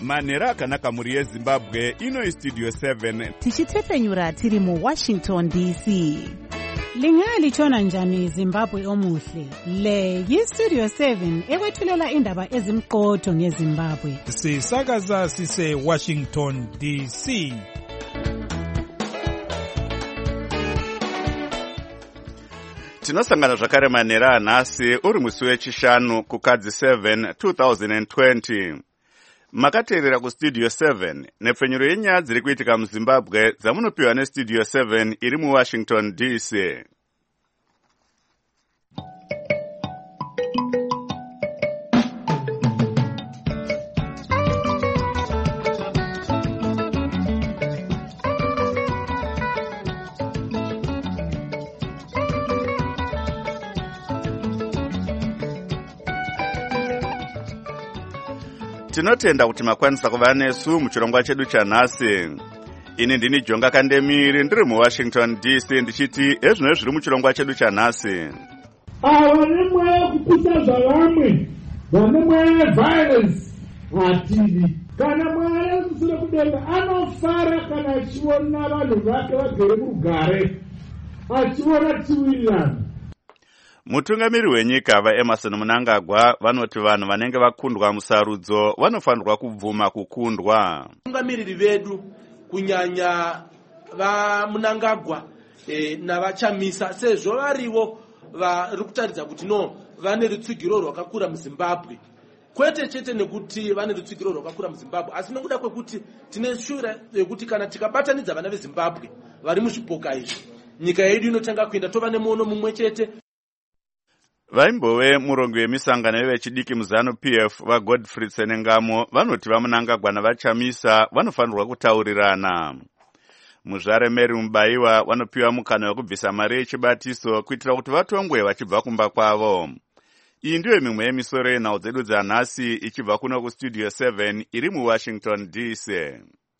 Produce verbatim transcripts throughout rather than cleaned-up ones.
manhero akanaka mhuri yezimbabwe. Ino Studio seven tichitefenyura tiri mu Washington D C. Lingalitshona njani Zimbabwe omuhle? Le yi-Studio seven ekwethulela indaba ezimqotho ngeZimbabwe. Sisakaza sise Washington D C. Tinosangana zvakare manhero anhasi uri musi wechishanu kukadzi seven two thousand twenty. Makateerera kuStudio seven nepfenyuro yenyaya dziri kuitika muZimbabwe dzamunopiwa neStudio seven iri muWashington D C. Tinotenda kuti makwanisa kuva nesu muchirongwa chedu chanhasi. Ini ndini Jonga Kandemiri ndiri muWashington D C ndichiti ezvino zviri muchirongwa chedu chanhasi. Ava nemweya kupisa zvavamwe, vane mweya yeviolence hatidi. Kana Mwari ari kusure kudenga anofara kana achiona vanhu vake vagere murugare, achiona tiwirirana. Mutungamiri wenyika vaEmerson Mnangagwa vanoti vanhu vanenge vakundwa musarudzo vanofanirwa kubvuma kukundwa. Mutungamiriri vedu kunyanya vaMnangagwa e, navachamisa sezvo varivo vari kutaridza kuti no vane rutsigiro rwakakura muZimbabwe. Kwete chete nekuti vane rutsigiro rwakakura muZimbabwe, asi nokuda kwekuti tine shura yekuti kana tikabatanidza vana veZimbabwe vari muzvipoka izvi, nyika yedu inotanga kuenda tova nemuono mumwe chete. Vaimbove murongo wemisangano yevechidiki muzanu P F vaGodfrey Senengamo vanoti vaMnangagwa navachamisa vanofanirwa kutaurirana. Muzvare Mary Mubaiwa vanopiwa mukana wekubvisa mari yechibatiso kuitira kuti vatongwe vachibva kumba kwavo. Iyi ndiyo mimwe yemisoro yenhau dzedu dzanhasi ichibva kuno kuStudio seven iri muWashington D C.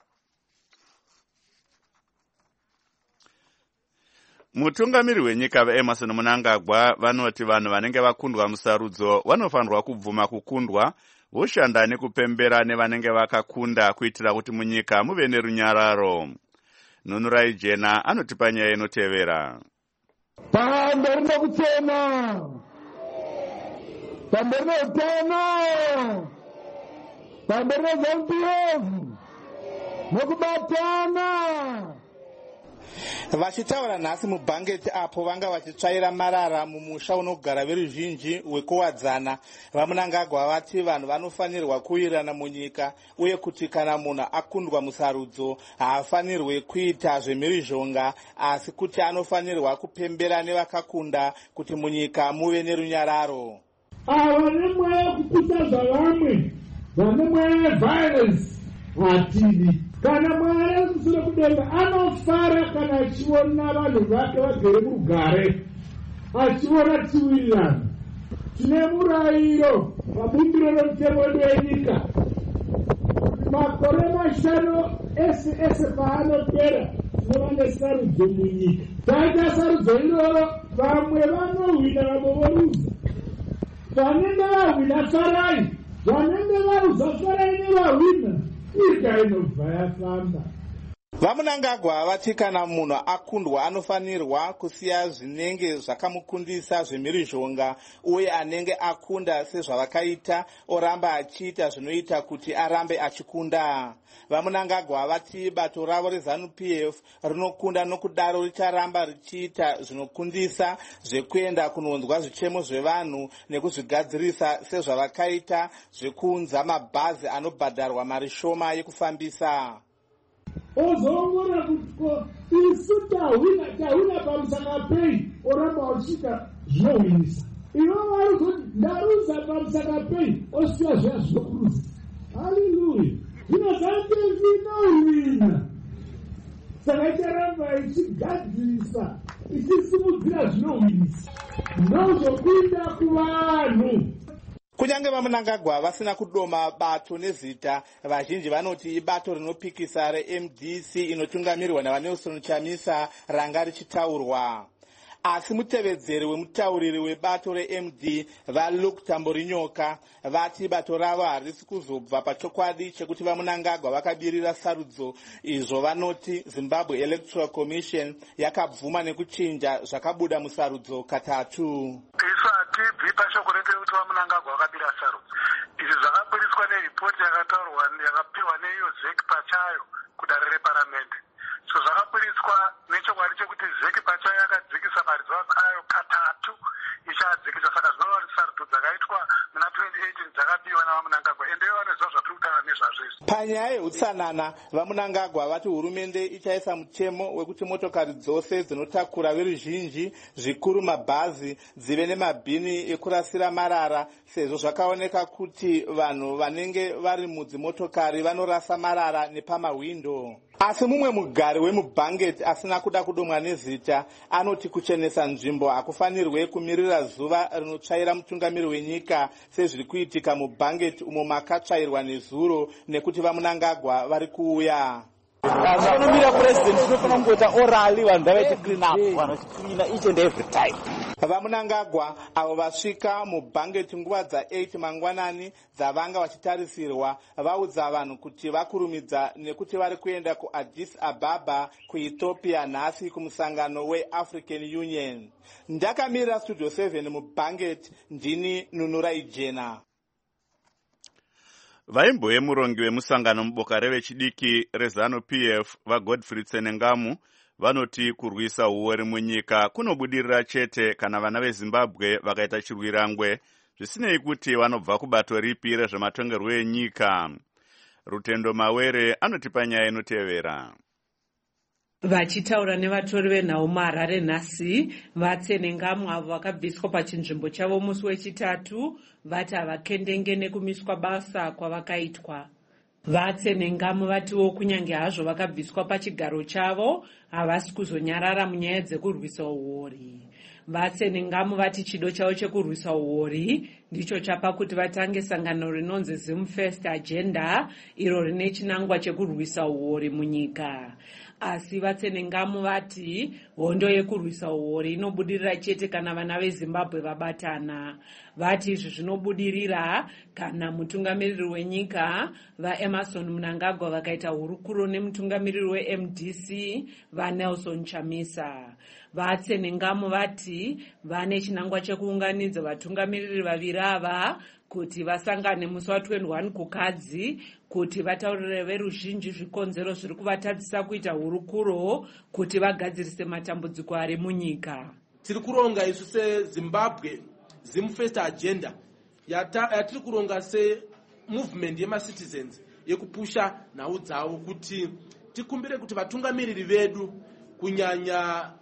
Mutungamiri wenyika vaEmerson Mnangagwa vanoti vanhu vanenge vakundwa musarudzo vanofanirwa kubvuma kukundwa, voshanda nekupembera nevanenge vakakunda kuitira kuti munyika muve nerunyararo. Nunurai Jena anotipa nyaya inotevera. Pamberi nekuchena, pamberi neutano, pamberi neZANU-P F nekubatana. Vachitaura nhasi mubhangeti apo vanga vachitsvaira marara mumusha unogara veruzhinji wekuwadzana, vaMnangagwa vati vanhu vanofanirwa kuwirirana munyika uye kuti kana munhu akundwa musarudzo haafanirwe kuita zvemhirizhonga, asi kuti anofanirwa kupembera nevakakunda kuti munyika muve nerunyararo. Ava nemweya kupisa zvavamwe, vane mweya yeviolence hatidi. Kana Mwari ari kusure kudenga anofara kana achiona vanhu vake vagere murugare, achiona tiwirirana. Tine murayiro pabumbiro romutemo wedu wenyika kuti makore mashanu ese ese paanopera tinova nesarudzo munyika. Taita sarudzo iroro, vamwe vanohwina vamwe voruza. Vanenge vahwina farai, vanenge varuza farai nevahwina. VaMnangagwa vati kana munhu akundwa anofanirwa kusiya zvinenge zvakamukundisa zvemhirizhonga uye anenge akunda sezvavakaita oramba achiita zvinoita kuti arambe achikunda. VaMnangagwa vati bato ravo reZANU-P F rinokunda nokudaro richaramba richiita zvinokundisa zvekuenda kunonzwa zvichemo zvevanhu nekuzvigadzirisa sezvavakaita zvekuunza mabhazi anobhadharwa mari shoma yekufambisa. Ozoongora kuti isu tahwina tahwina pamusakapei oramba uchita zvinohwinisa. Ivo vari kuti ndaruza pamusakapei osiya zviya zvinokuruza. Haleluya. Zvino ZANU-P F inohwina. Saka icharamba ichigadzirisa ichisimudzira zvinohwinisa. Ndozvokuita kuvanhu. Kunyange vaMnangagwa vasina kudoma bato nezita, vazhinji vanoti ibato rinopikisa reM D C inotungamirwa naVaNelson Chamisa ranga richitaurwa. asi mutevedzeri wemutauriri webato reM D vaLuke Tamborinyoka vati bato ravo harisi kuzobva pachokwadi chekuti vaMnangagwa vakabirira sarudzo. Izvo vanoti Zimbabwe Electoral Commission yakabvuma nekuchinja zvakabuda musarudzo katatu. Isu hatibvi pashoko repekuti vaMnangagwa vakabira sarudzo. Izvi zvakakwiriswa neripoti yakataurwa yakapiwa neiyo Z E C pachayo kudare reparamende. So zvakakwiriswa nechokwadi chekuti Z E C pachayo yakadzikisa maresults ayo katatu ichadzikisa, saka zvinova sarudzo dzakaitwa muna twenty eighteen dzakapiwa navaMnangagwa, ende vanoziva zvatiri kutaura nezvazvo izvi. Panyaya yeutsanana, vaMnangagwa vati hurumende ichaisa mutemo wekuti motokari dzose dzinotakura veruzhinji zvikuru mabhazi dzive nemabhini ekurasira marara, sezvo zvakaoneka kuti vanhu vanenge vari mudzimotokari vanorasa marara nepamawindo. Asi mumwe mugari wemuBanget asina kuda kudomwa nezita anoti kuchenesa nzvimbo hakufanirwe kumirira zuva rinotsvaira mutungamiri wenyika sezviri kuitika muBanget umo makatsvairwa nezuro nekuti vaMnangagwa vari kuuya. Vanonomira president tinofana kungoita orally vanhu ngavaite clean up, vanhu vachicleana each and every time. VaMnangagwa avo vasvika muBanget nguva dza-eight mangwanani dzavanga vachitarisirwa vaudza vanhu kuti vakurumidza nekuti vari kuenda kuAddis Ababa kuEthiopia nhasi kumusangano weAfrican Union. Ndakamirira Studio seven muBanget, ndini Nunurai Jena. Vaimboye murongi wemusangano muboka revechidiki reZanu P F vaGodfrey Tsenengamu vanoti kurwisa uori munyika kunobudirira chete kana vana veZimbabwe vakaita chirwirangwe zvisinei kuti vanobva kubato ripi rezvematongerwo enyika. Rutendo Mawere anotipa nyaya inotevera. Vachitaura nevatori venhau muHarare nhasi, vaTsenengamu avo vakabviswa pachinzvimbo chavo musi wechitatu vati havakendenge nekumiswa basa kwavakaitwa. VaTsenengamu vatiwo kunyange hazvo vakabviswa pachigaro chavo havasi kuzonyarara munyaya dzekurwisa uori. VaTsenengamu vati chido chavo chekurwisa uori ndicho chapa kuti vatange sangano rinonzi Zim First Agenda iro rine chinangwa chekurwisa uori munyika. Asi vaTsenengamu vati hondo yekurwisa uori inobudirira chete kana vana veZimbabwe vabatana. Vati izvi zvinobudirira kana mutungamiriri wenyika vaEmmerson Mnangagwa vakaita hurukuro nemutungamiriri weM D C vaNelson Chamisa. VaTsenengamu vati vane chinangwa chekuunganidza vatungamiriri vaviri ava kuti vasangane musi wa-twenty-one kukadzi kuti vataurire veruzhinji zvikonzero zviri kuvatadzisa kuita hurukuro kuti vagadzirise matambudziko ari munyika. Tiri kuronga isu seZimbabwe Zim First Agenda yatiri kuronga se-movement yema-citizens yekupusha nhau dzavo kuti tikumbire kuti vatungamiriri vedu kunyanya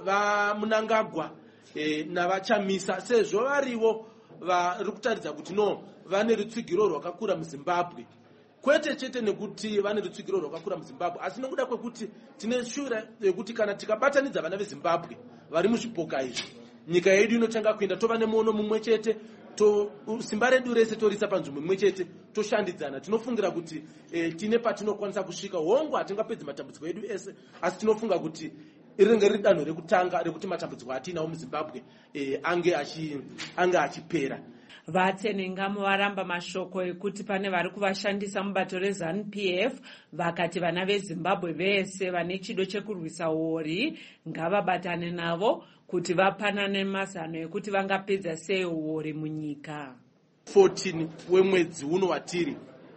vaMnangagwa e, navaChamisa sezvo varivo vari kutaridza kuti no vane rutsigiro rwakakura muZimbabwe, kwete chete nekuti vane rutsigiro rwakakura muZimbabwe asi nokuda kwekuti tine shure yekuti kana tikabatanidza vana veZimbabwe vari muzvipoka izvi nyika yedu inotanga kuenda tova nemuono mumwe chete, to simba redu rese torisa panzvimbo imwe chete toshandidzana. Tinofungira kuti e, tine patinokwanisa kusvika hongu hatingapedzi matambudziko edu ese asi tinofunga kuti iringe riri danho rekutanga rekuti matambudziko atinawo muZimbabwe e, ange achi ange achipera. VaTsenengamu varamba mashoko ekuti pane vari kuvashandisa mubato reZanu P F vakati vana veZimbabwe vese vane chido chekurwisa uori ngavabatane navo kuti vapanane mazano ekuti vangapedza sei uori munyika. fourteen wemwedzi uno watiri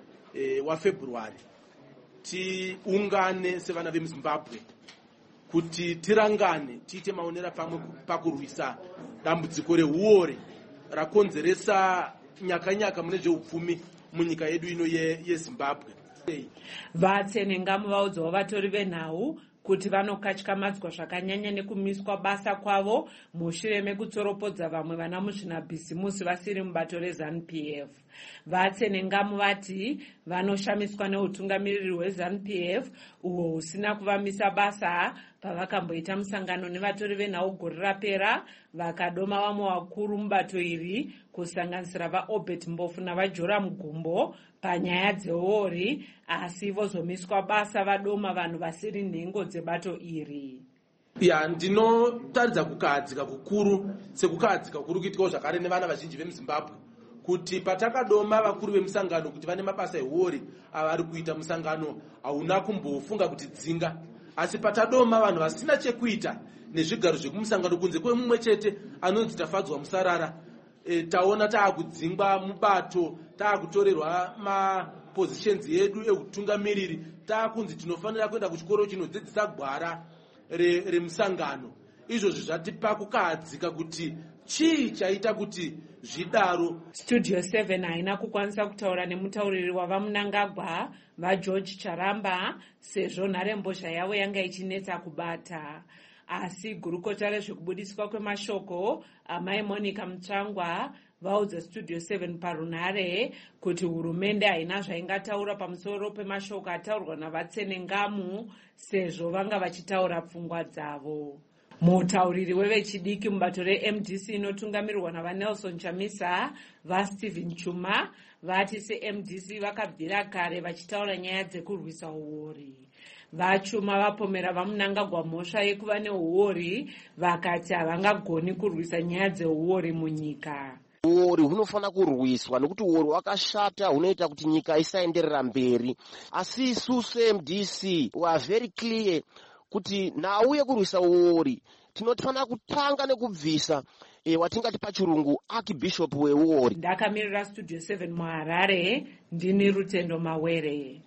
e, waFebruary tiungane sevana vemuZimbabwe kuti tirangane tiite maonera pamwe pakurwisa dambudziko reuori rakonzeresa nyakanyaka mune zveupfumi munyika yedu ino yeZimbabwe. VaTsenengamu vaudzawo vatori venhau kuti vanokatyamadzwa zvakanyanya nekumiswa basa kwavo mushure mekutsoropodza vamwe vana muzvinabhisimusi vasiri mubato reZanu P F. VaTsenengamu vati vanoshamiswa neutungamiriri hweZanu P F uho husina kuvamisa basa pavakamboita musangano nevatori venhau gore rapera vakadoma vamwe vakuru mubato iri kusanganisira vaObert Mbofu navaJoram Gumbo panyaya dzeuori asi vozomiswa basa vadoma vanhu vasiri nhengo dzebato iri. ya ndinotaridza kukahadzika kukuru sekukahadzika kuri kuitikawo zvakare nevana vazhinji vemuzimbabwe kuti patakadoma vakuru vemusangano kuti vane mabasa ehori avari kuita musangano hauna kumbofunga kuti dzinga, asi patadoma vanhu vasina chekuita nezvigaro zvekumusangano kunze kwemumwe chete anonzi Tafadzwa Musarara, e, taona taakudzingwa mubato, taakutorerwa mapositions edu eutungamiriri, taakunzi tinofanira kuenda kuchikoro chinodzidzisa gwara remusangano re izvozvi zvatipa kukahadzika kuti chii chaita kuti zvidaro. Studio seven haina kukwanisa kutaura nemutauriri wavamunangagwa vaGeorge Charamba sezvo nharembozha yavo yanga ichinetsa kubata, asi gurukota rezvekubudiswa kwemashoko amai Monica Mutsvangwa vaudza Studio seven parunhare kuti hurumende haina zvaingataura pamusoro pemashoko ataurwa navatsenengamu sezvo vanga vachitaura pfungwa dzavo. Mutauriri wevechidiki mubato reM D C inotungamirirwa navaNelson Chamisa vaStephen Chuma vati seM D C vakabvira kare vachitaura nyaya dzekurwisa uori. VaChuma vapomera vamunangagwa mhosva yekuva neuori, vakati havangagoni kurwisa nyaya dzeuori munyika. Uori hunofanira kurwiswa nekuti uori wakashata, hunoita kuti nyika isaenderera mberi. Asi isusu M D C we are very clear kuti nauye kurwisa uori tinofanira kutanga nekubvisa e, watingati pachirungu archbishop weuori. Ndakamirira Studio seven muHarare, ndini Rutendo Mawere.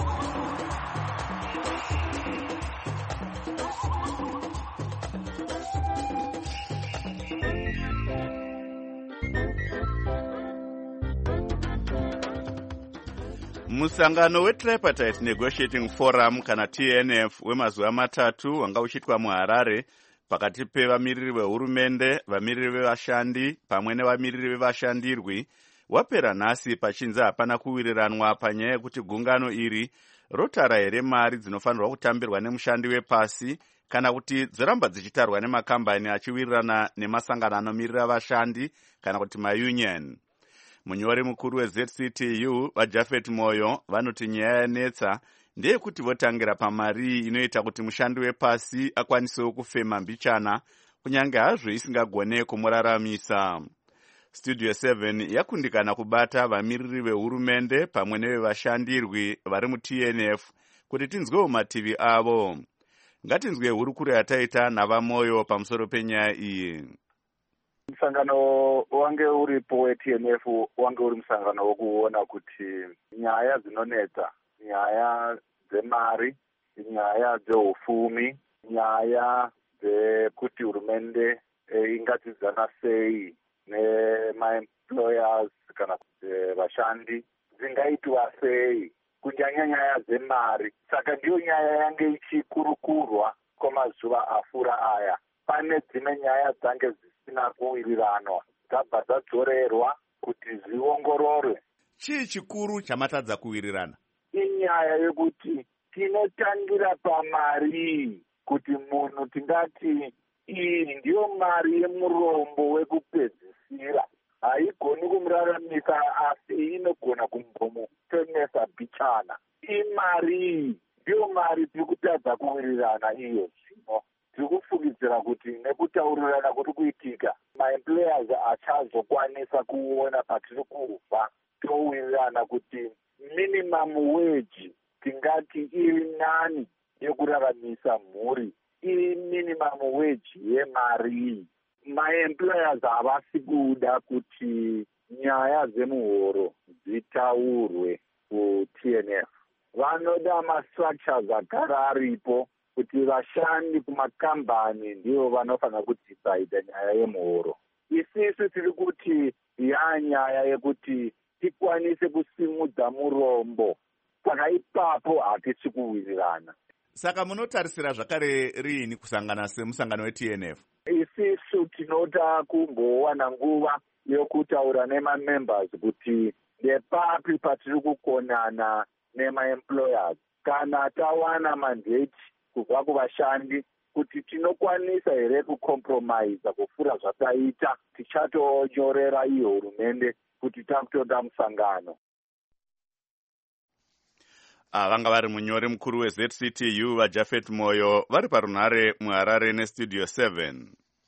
Musangano weTripartite Negotiating Forum kana T N F wemazuva matatu wanga uchiitwa muHarare pakati pevamiriri vehurumende, vamiriri vevashandi pamwe nevamiriri vevashandirwi wapera nhasi pachinzi hapana kuwiriranwa panyaya yekuti gungano iri rotara here mari dzinofanirwa kutambirwa nemushandi wepasi kana kuti dziramba dzichitarwa nemakambani achiwirirana nemasangano anomirira vashandi kana kuti maunion. Munyori mukuru weZ C T U vaJafet Moyo vanoti nyaya yanetsa ndeyekuti votangira pamari inoita kuti mushandi wepasi akwanisewo kufema mbichana kunyange hazvo isingagone kumuraramisa. Studio seven yakundikana kubata vamiriri vehurumende pamwe nevevashandirwi vari mu-T N F kuti tinzwewo mativi avo. Ngatinzwe hurukuro yataita navaMoyo pamusoro penyaya iyi. Musangano wange uripo we-T N F wange uri musangano wokuona kuti nyaya dzinonetsa, nyaya dzemari, nyaya dzeufumi, nyaya dzekuti hurumende e, ingatidzana sei nemaemployers kana vashandi dzingaitwa sei, kunyanya nyaya dzemari. Saka ndiyo nyaya yange ichikurukurwa kwamazuva afura aya. Pane dzimwe nyaya dzange dzisina kuwiriranwa dzabva dzadzorerwa kuti zviongororwe. Chii chikuru chamatadza kuwirirana? Inyaya yekuti tinotangira pamari, kuti munhu tingati iyi ndiyo mari yemurombo wekupedzisira, haigoni kumuraramisa asi inogona kumbomutemesa bichana. Imari ndiyo mari tiri kutadza kuwirirana iyo zvino. Tiri kufungidzira kuti nekutaurirana kuri kuitika maemployers achazokwanisa kuona patiri kubva towirirana kuti minimum wage tingati iri nani yekuraramisa mhuri, iri minimum wage yemari. Maemployers havasi kuda kuti nyaya dzemuhoro dzitaurwe ku-T N F. Vanoda mastructures agara aripo kuti vashandi kumakambani ndivo vanofanira kudecide nyaya yemuhoro. Isisu tiri kuti yanyaya yekuti tikwanise kusimudza murombo, saka ipapo hatisi kuwirirana. Saka munotarisira zvakare riini kusangana semusangano we-T N F? Isisu tinoda kumbowana nguva yokutaura nema-members kuti ndepapi patiri kukonana nema-employers. Kana tawana mandate kubva kuvashandi kuti tinokwanisa here kucompromise kufura zvataita, tichatonyorera iyo hurumende kuti takutoda musangano. vanga vari munyori mukuru weZ C T U vaJafet Moyo vari parunhare muHarare nestudio seven.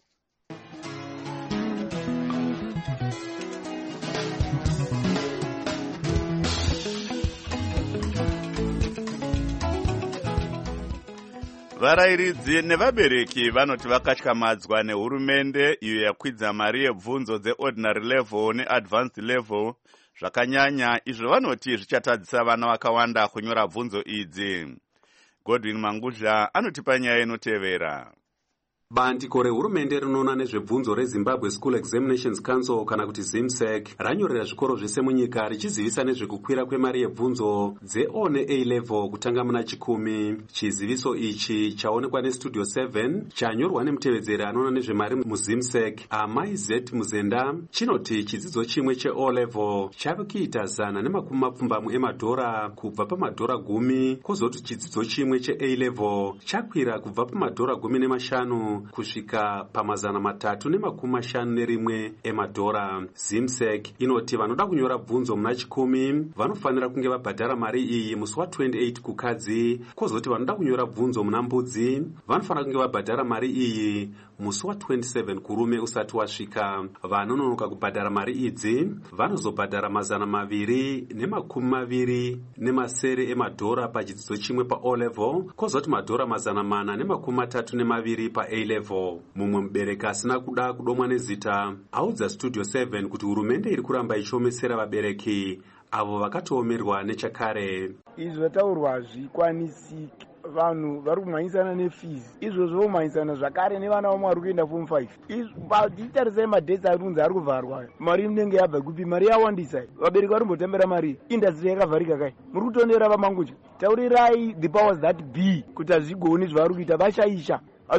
Varayiridzi nevabereki vanoti vakatyamadzwa nehurumende iyo yakwidza mari yebvunzo dzeordinary level neadvanced level zvakanyanya, izvo vanoti zvichatadzisa vana vakawanda kunyora bvunzo idzi. Godwin Mangudla anotipa nyaya inotevera. Bandiko rehurumende rinoona nezvebvunzo reZimbabwe School Examinations Council kana kuti ZIMSEC ranyorera zvikoro zvese munyika richizivisa nezvekukwira kwemari yebvunzo dzeO neA level kutanga muna chikumi. Chiziviso ichi chaonekwa nestudio seven chanyorwa nemutevedzeri anoona nezvemari muZIMSEC Amai Z Muzenda chinoti chidzidzo chimwe cheO level chave kuita zana nemakumi mapfumbamwe emadhora kubva pamadhora gumi, kwozoti chidzidzo chimwe cheA level chakwira kubva pamadhora gumi nemashanu kusvika pamazana matatu nemakumi mashanu nerimwe emadhora. ZIMSEC inoti vanoda kunyora bvunzo muna chikumi vanofanira kunge vabhadhara mari iyi musi wa28 kukadzi, kwozoti vanoda kunyora bvunzo muna mbudzi vanofanira kunge vabhadhara mari iyi musi wa27 kurume usati wasvika. Vanononoka kubhadhara mari idzi vanozobhadhara mazana maviri nemakumi maviri nemasere emadhora pachidzidzo chimwe paO level, kwozoti madhora mazana mana nemakumi matatu nemaviri paA level. Mumwe mubereki asina kuda kudomwa nezita audza studio seven kuti hurumende iri kuramba ichiomesera vabereki avo vakatoomerwa nechakare. Izvi zvataurwa hazvikwanisiki. Vanhu vari kumhanyisana nefizi, izvozvo vomhanyisana zvakare nevana vamwe vari kuenda form five. Titarisai madhesi ari kunzi ari kuvharwa, mari inenge yabva kupi? Mari yawandisa. Vabereki vari kumbotembera mari, indastri yakavharika kai? Muri kutondera vamangudya. Taurirai the powers that be kuti hazvigoni zvavari kuita, vashaisha.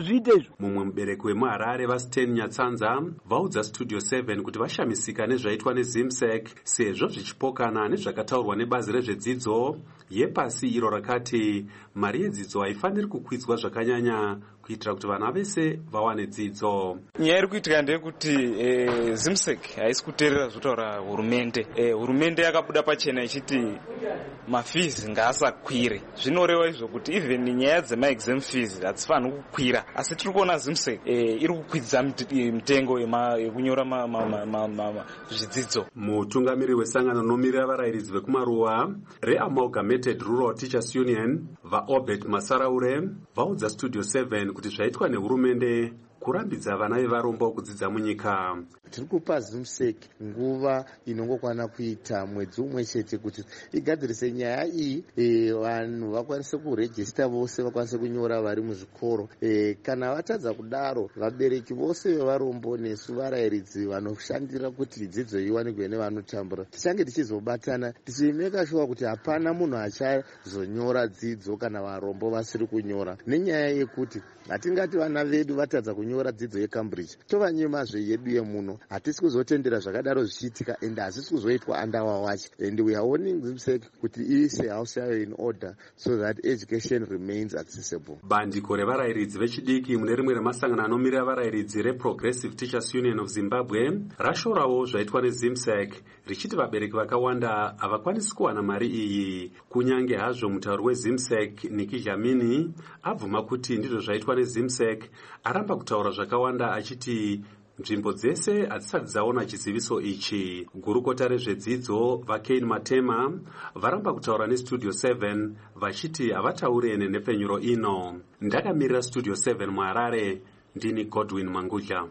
Mumwe mubereki wemuHarare vaSten Nyatsanza vaudza studio seven kuti vashamisika nezvaitwa neZIMSEC sezvo zvichipokana nezvakataurwa nebazi rezvedzidzo yepasi iro rakati mari yedzidzo haifaniri kukwidzwa zvakanyanya kuitira kuti vana vese vawane dzidzo. Nyaya iri kuitika ndeyekuti e, ZIMSEC haisi kuteerera zvotaura hurumende. E, hurumende yakabuda pachena ichiti mafizi ngaasakwire. Zvinoreva izvo kuti even nyaya dzemaexam fees hadzifaniri kukwira, asi tiri kuona ZIMSEC e, iri kukwidza mitengo yekunyora zvidzidzo. Mutungamiri wesangano rinomirira varayiridzi vekumaruwa reAmalgamated Rural Teachers Union vaObed Masaraure vaudza studio seven kuti zvaitwa nehurumende kurambidza vana vevarombo kudzidza munyika. Tiri kupa ZIMSEC nguva inongokwana kuita mwedzi umwe chete kuti igadzirise nyaya iyi, e, vanhu vakwanise kurejista vose vakwanise kunyora vari muzvikoro. E, kana vatadza kudaro vabereki vose vevarombo nesu varayiridzi vanoshandira kuti dzidzo iwanikwe nevanotambura tichange tichizobatana tichimeka shuwa kuti hapana munhu achazonyora dzidzo kana varombo vasiri kunyora, nenyaya yekuti hatingati vana vedu vatadza kunyora dzidzo yeCambridge tovanyemazve yedu yemuno. Hatisi kuzotendera zvakadaro zvichiitika ende hazisi kuzoitwa under our watch, and we are warning ZIMSEC kuti iise house yayo in order so that education remains accessible. Bandiko revarayiridzi vechidiki mune rimwe remasangano anomirira varayiridzi reProgressive Teachers Union of Zimbabwe rashorawo zvaitwa neZIMSEC richiti vabereki vakawanda havakwanisi kuwana mari iyi. Kunyange hazvo mutauri weZIMSEC Nikki Dlamini abvuma kuti ndizvo zvaitwa neZIMSEC, aramba kutaura zvakawanda achiti nzvimbo dzese hadzisati dzaona chiziviso ichi. Gurukota rezvedzidzo vaKane Matema varamba kutaura nestudio seven vachiti havataure nenhepfenyuro ino. Ndakamirira studio seven muHarare, ndini Godwin Mangudla.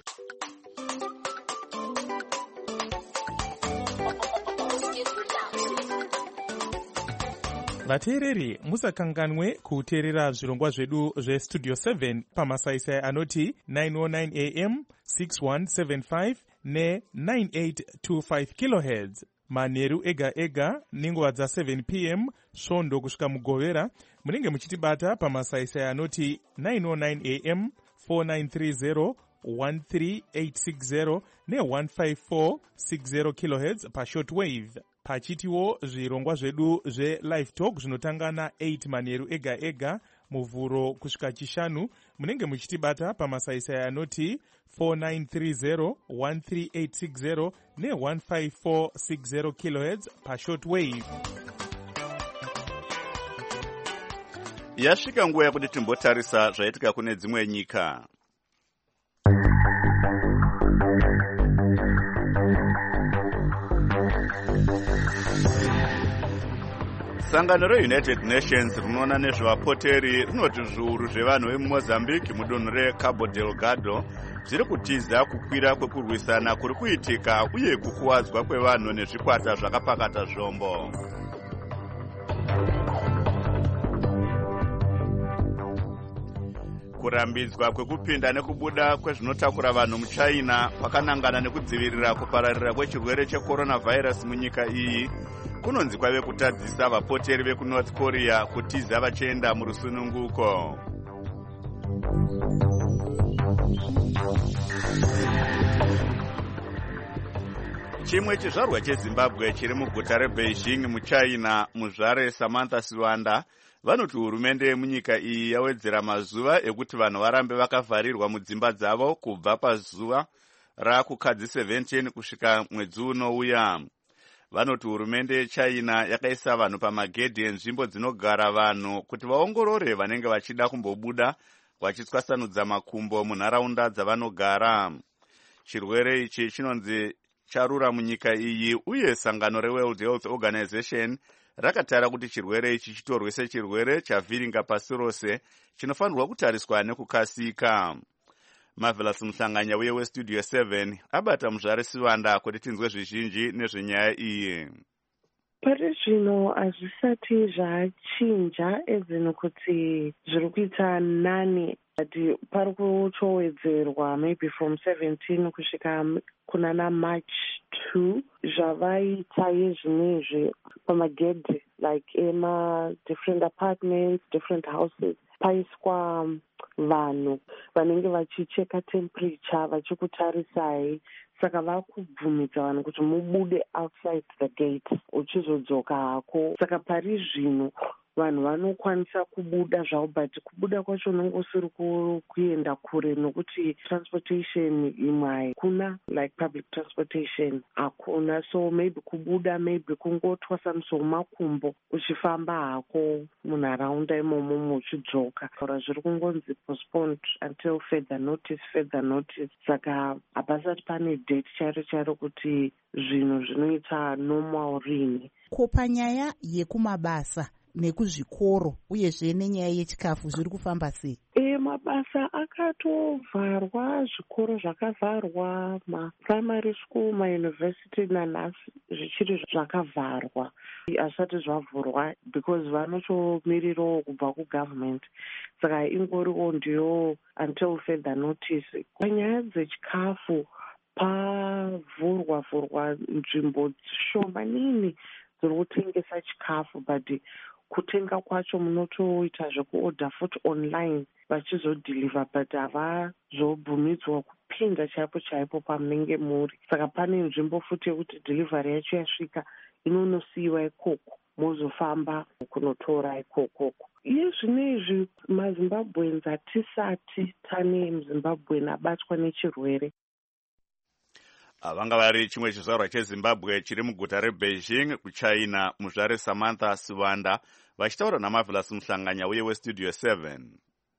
Vateereri musakanganwe kuteerera zvirongwa zvedu zvestudio seven pamasaisai anoti nine oh nine A M, six one seven five ne nine eight two five kilohertz manheru ega ega nenguva dza seven P M svondo kusvika mugovera. Munenge muchitibata pamasaisai anoti nine oh nine A M, four nine three zero, one three eight six zero ne one five four six zero kilohertz pashortwave. Pachitiwo zvirongwa zvedu zveLive Talk zvinotanga na eight manheru ega ega muvhuro kusvika chishanu. Munenge muchitibata pamasaisai anoti four nine three zero, one three eight six zero ne one five four six zero kilohertz pashortwave. Yasvika nguva yekuti timbotarisa zvaitika kune dzimwe nyika. Sangano reUnited Nations rinoona nezvevapoteri rinoti zviuru zvevanhu vemuMozambique mudunhu reCabo Delgado zviri kutiza kukwira kwekurwisana kuri kuitika uye kukuwadzwa kwevanhu nezvikwata zvakapakata zvombo. Kurambidzwa kwekupinda nekubuda kwezvinotakura vanhu muChina kwakanangana nekudzivirira kupararira kwechirwere checoronavirus munyika iyi kunonzi kwave kutadzisa vapoteri vekuNorth Korea kutiza vachienda murusununguko. Chimwe chizvarwa cheZimbabwe chiri muguta reBeijing muChina, muzvare Samantha Siwanda, vanoti hurumende yemunyika iyi yawedzera mazuva ekuti vanhu varambe vakavharirwa mudzimba dzavo kubva pazuva rakukadzi seventeni kusvika mwedzi unouya. Vanoti hurumende yeChina yakaisa vanhu pamagedhi enzvimbo dzinogara vanhu kuti vaongorore vanenge vachida kumbobuda vachitswasanudza makumbo munharaunda dzavanogara. Chirwere ichi chinonzi charura munyika iyi uye sangano reWorld Health Organization rakatara kuti chirwere ichi chitorwe sechirwere chavhiringa pasi rose chinofanirwa kutariswa nekukasika. Marvelous Muhlanganya uye weStudio seven abata muzvare Siwanda kuti tinzwe zvizhinji nezvenyaya iyi. Pari zvino hazvisati zvachinja ezino kuti zviri kuita nani ati pari kuchowedzerwa maybe from seventeen kusvika kuna naMarch two zvavaita yezvinezvi pamagedhi like ema different apartments, different houses paiswa vanhu vanenge vachicheka temperature vachikutarisai, saka vakubvumidza vanhu kuti mubude outside the gate uchizodzoka hako. Saka pari zvino vanhu vanokwanisa kubuda zvavo, but kubuda kwacho unenge usiri kuenda kure nokuti transportation imwe haikuna, like public transportation hakuna, so maybe kubuda maybe kungotwasanudzwa makumbo uchifamba hako munharaunda imomo uchidzoka. Zviri kungonzi postponed until further notice, further notice. Saka hapasati pane date charo charo kuti zvinhu zvinoita normal rini. Ko panyaya yekumabasa nekuzvikoro uyezve nenyaya yechikafu zviri kufamba sei? E, mabasa akatovharwa, zvikoro zvakavharwa, maprimary school, mauniversity nanhasi zvichiri zvakavharwa, hazvisati zvavhurwa because vanochomirirawo kubva kugovernment. Saka ingoriwo ndiyo until further notice. Panyaya dzechikafu pavhurwa vhurwa nzvimbo shomanini dziri kutengesa chikafu, but kutenga kwacho munotoita zvekuorder futi online vachizodhilivha, but havazobvumidzwa kupinda chaipo chaipo pamunenge muri. Saka pane nzvimbo futi yekuti dhilivhari yacho yasvika inonosiyiwa ikoko mozofamba kunotora ikokoko. Iye zvinezvi maZimbabweans hatisati tane muZimbabwe abatwa nechirwere. Vanga vari chimwe chizvarwa cheZimbabwe chiri muguta reBeijing kuChina, muzvare Samantha Siwanda vachitaura naMarvelous Muhlanganya uye weStudio seven.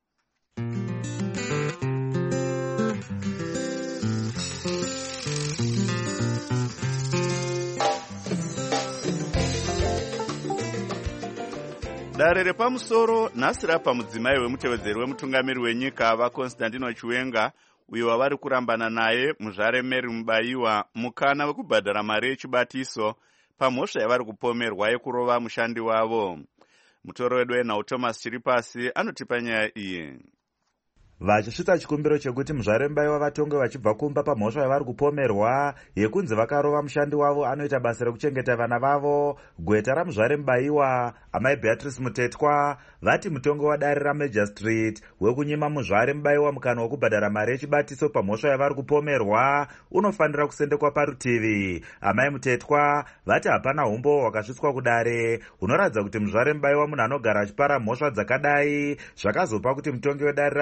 Dare repamusoro nhasi rapa mudzimai wemutevedzeri wemutungamiri wenyika vaConstantino Chiwenga uyo wavari kurambana naye muzvare Mary Mubayiwa mukana wekubhadhara mari yechibatiso pamhosva yavari kupomerwa yekurova mushandi wavo. Mutoro wedu enhau Thomas Chiripasi anotipa nyaya iyi. Vachisvitsa chikumbiro chekuti muzvare Mubayiwa vatongwe vachibva kumba pamhosva yavari kupomerwa yekunzi vakarova mushandi wavo anoita basa rekuchengeta vana vavo, gweta ramuzvare Mubayiwa amai Beatrice Mutetwa vati mutongo wadare raMajor Street wekunyima muzvare Mubayiwa mukana wekubhadhara mari yechibatiso pamhosva yavari kupomerwa unofanira kusendekwa parutivi. Amai Mutetwa vati hapana umbo hwakasvitswa kudare hunoratidza kuti muzvare Mubayiwa munhu anogara achipara mhosva dzakadai, zvakazopa kuti mutongi wedare raMajor Street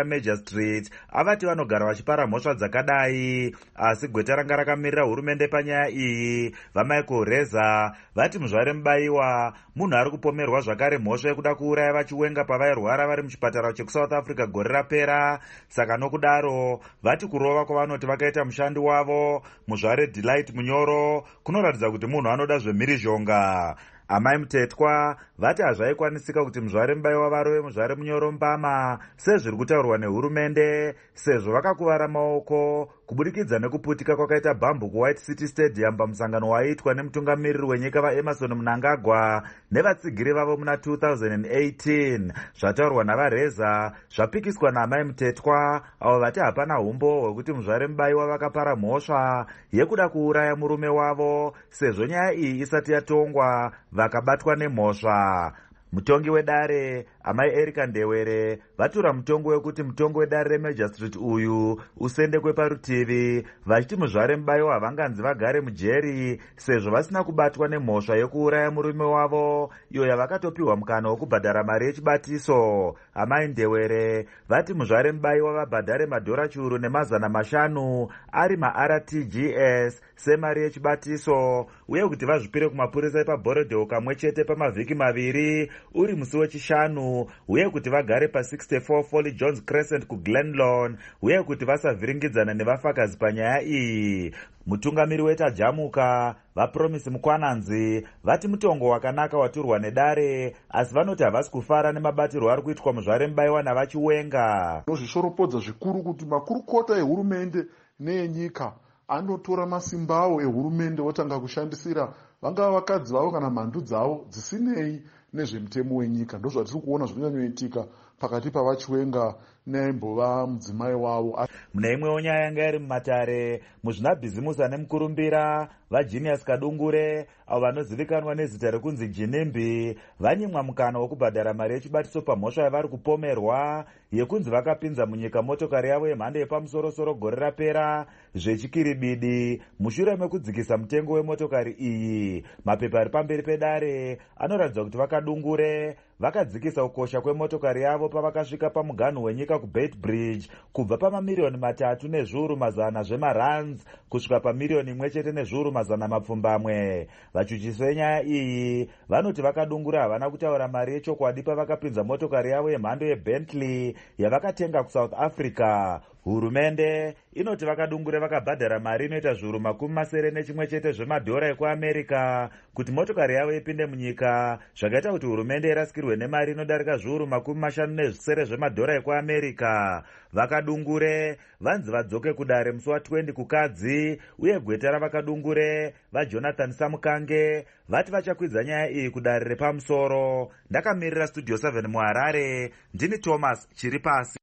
Street avati vanogara vachipara mhosva dzakadai, asi gweta ranga rakamirira hurumende panyaya iyi vaMichael Reza vati Muzvare Mubayiwa munhu ari kupomerwa zvakare mhosva yekuda kuuraya vachiwenga pavairwara vari muchipatara chekusouth Africa gore rapera. Saka nokudaro vati kurova kwavanoti vakaita mushandi wavo Muzvare Delight Munyoro kunoratidza kuti munhu anoda zvemhirizhonga. Amai Mutetwa vati hazvaikwanisika kuti Muzvare Mubayiwa varove Muzvare Munyoro Mbama sezviri kutaurwa nehurumende, sezvo vakakuvara maoko kubudikidza nekuputika kwakaita bhambu kuWhite City Stadium pamusangano waiitwa nemutungamiriri wenyika vaEmerson Mnangagwa nevatsigiri vavo muna two thousand eighteen. Zvataurwa navaReza zvapikiswa naamai Mutetwa avo vati hapana umbo hwekuti Muzvare Mubayiwa vakapara mhosva yekuda kuuraya murume wavo, sezvo nyaya iyi isati yatongwa vakabatwa nemhosva. Mutongi wedare amai Erika Ndewere vatura mutongo wekuti mutongo wedare reMajor Street uyu usendekwe parutivi, vachiti Muzvare Mubayiwa havanganzi vagare mujeri sezvo vasina kubatwa nemhosva yekuuraya murume wavo iyo yavakatopiwa mukana wokubhadhara mari yechibatiso. Amai Ndewere vati Muzvare Mubayiwa vabhadhare madhora chiuru nemazana mashanu ari ma-R T G S semari yechibatiso, uye kuti vazvipire kumapurisa epabhorodheo kamwe chete pamavhiki maviri uri musi wechishanu, uye kuti vagare pa-sixty-four Folly Jones Crescent kuGlenlawn, uye kuti vasavhiringidzana nevafakazi panyaya iyi. Mutungamiri wetajamuka vaPromise Mukwananzi vati mutongo wakanaka waturwa nedare, asi vanoti havasi kufara nemabatirwo ari kuitwa Muzvare Mubayiwa navachiwenga. Nozvishoropodza zvikuru kuti makurukota ehurumende neenyika anotora masimba avo ehurumende votanga kushandisira vangava vakadzi vavo kana mhandu dzavo dzisinei nezvemutemo wenyika. Ndozvatiri kuona zvinonyanyoitika pakati pavachiwenga neimbova mudzimai wavo. Mune imwewo nyaya yanga iri mumatare, muzvinabhizimusi ane mukurumbira vaJenius Kadungure avo vanozivikanwa nezita rekunzi Jinimbi vanyimwa mukana wokubhadhara mari yechibatiso pamhosva yavari kupomerwa yekunzi vakapinza munyika motokari yavo yemhando yepamusorosoro gore rapera zvechikiribidi mushure mekudzikisa mutengo wemotokari iyi. Mapepa ari pamberi pedare anoratidza kuti vakadungure vakadzikisa kukosha kwemotokari yavo pavakasvika pamuganhu wenyika kuBeitbridge kubva pamamiliyoni matatu nezviuru mazana zvemarands kusvika pamiliyoni imwe chete nezviuru mazana mapfumbamwe. Vachuchisi venyaya iyi vanoti vakadungura havana kutaura mari yechokwadi pavakapinza motokari yavo yemhando yeBentley yavakatenga kuSouth Africa. Hurumende inoti vakadungure vakabhadhara mari inoita zviuru makumi masere nechimwe chete zvemadhora ekuAmerica kuti motokari yavo ipinde munyika, zvakaita kuti hurumende irasikirwe nemari inodarika zviuru makumi mashanu nezvisere zvemadhora ekuAmerica. Vakadungure vanzi vadzoke kudare musi wa20 kukadzi, uye gweta ravakadungure vaJonathan Samukange vati vachakwidza nyaya iyi kudare repamusoro. Ndakamirira Studio seven muHarare, ndini Thomas Chiripasi.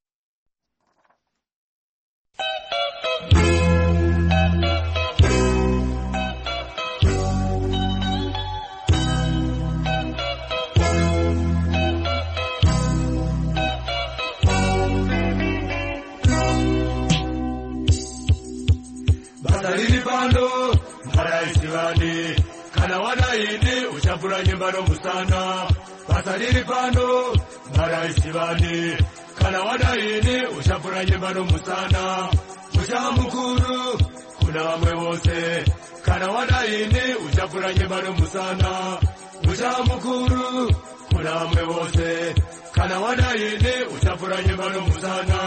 Basalini pando maraisivani kana wadaini uchapura nyemba no musana. Basalini pando maraisivani kana wadaini uchapura nyemba no musana. Musha mukuru kuna wamwe wose kana wadaini uchapura nyemba no musana. Musha mukuru kuna wamwe wose kana wadaini uchapura nyemba no musana.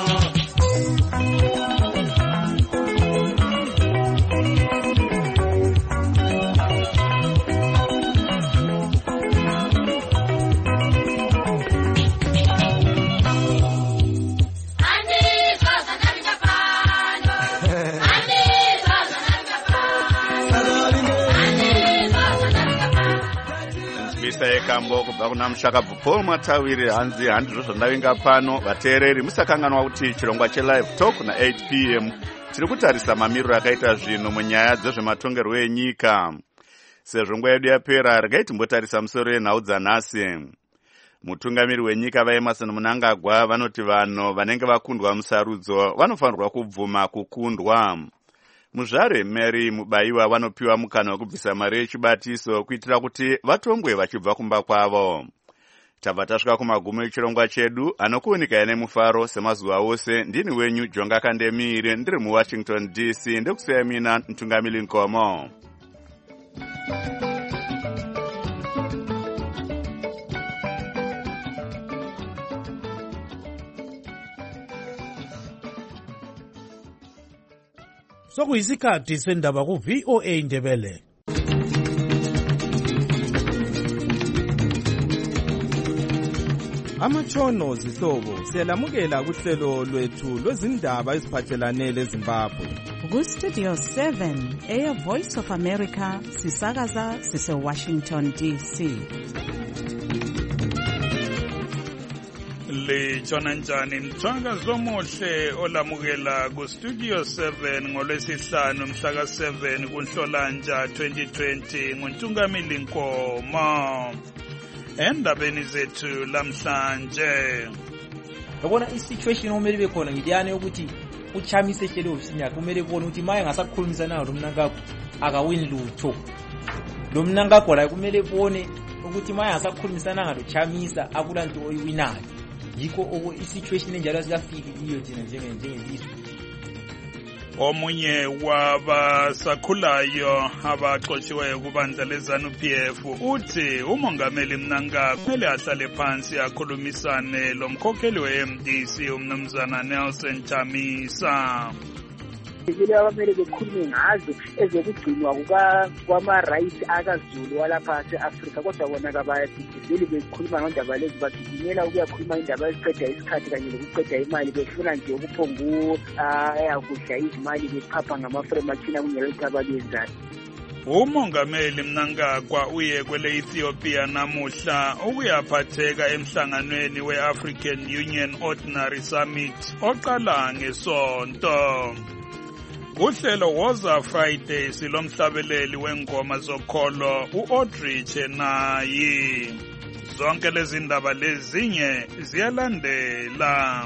Ekambo kubva kuna Mushakabvu Paul Matawiri hanzi handizvo zvandavinga pano. Vateereri musakanganwa kuti chirongwa chelive talk na eight p m tiri kutarisa mamiriro akaita zvinhu munyaya dzezvematongerwo enyika. Sezvo nguva yedu yapera regai timbotarisa musoro yenhau dzanhasi. Mutungamiri wenyika vaEmerson Mnangagwa vanoti vanhu vanenge vakundwa musarudzo vanofanirwa kubvuma kukundwa. Muzvare Mary Mubayiwa vanopiwa mukana wekubvisa mari yechibatiso kuitira kuti vatongwe vachibva kumba kwavo. tabva tasvika kumagumo echirongwa chedu anokuunika nemufaro semazuva ose. Ndini wenyu Jonga Kandemire ndiri muWashington D C ndekusiya mina Ntungamili Nkomo. Sokuyisikhathi sendaba ku V O A Ndebele. Amatshono zihlobo siyalamukela kuhlelo lwethu lwezindaba eziphathelane leZimbabwe. Ku Studio seven Air Voice of America sisakaza sise Washington D C. Litshona njani mthwakazi omuhle olamukela ku Studio seven ngolwesihlanu mhla ka seven kuNhlolanja twenty twenty nguNtungamili Nkomo. Endabeni zethu lamhlanje yabona isituation omele bekhona ngidiyane ukuthi uchamise ehlele ofisini yakhe kumele kubona ukuthi maye ngasakhulumisa nayo lo Mnangagwa akawini lutho. Lo Mnangagwa la kumele kubone ukuthi maye ngasakhulumisana ngalo chamisa akulanto oyiwinayo. Yikho oku isituation enjalo sikafiki iyo thina njenge njengelizwe. Omunye wabasakhulayo abaxotshiweyo kubandla leZANU P F uthi umongameli Mnangagwa kumele ahlale phansi akhulumisane lo mkhokheli we-M D C umnumzana Nelson Chamisa. Vile abamele bekhulume ngazo ezokugcinwa kwama-rights akaZulu walapha ase-Afrika kodwa bona kabayathi vele bekhuluma ngendaba lezi bagijimela ukuyakhuluma indaba eziqeda isikhathi kanye nokuqeda imali befuna nje ukuphonguyakudla izimali bephapha ngama-frame athina kungelokuthi ababenzani. Umongameli Mnangagwa uye kwele Ethiopia namuhla ukuyaphatheka emhlanganweni we-African Union Ordinary Summit oqala ngesonto. Uhlelo Woza Friday silomhlabeleli wengoma zokholo uAudrey Chenayi. Zonke lezi ndaba lezinye ziyalandela.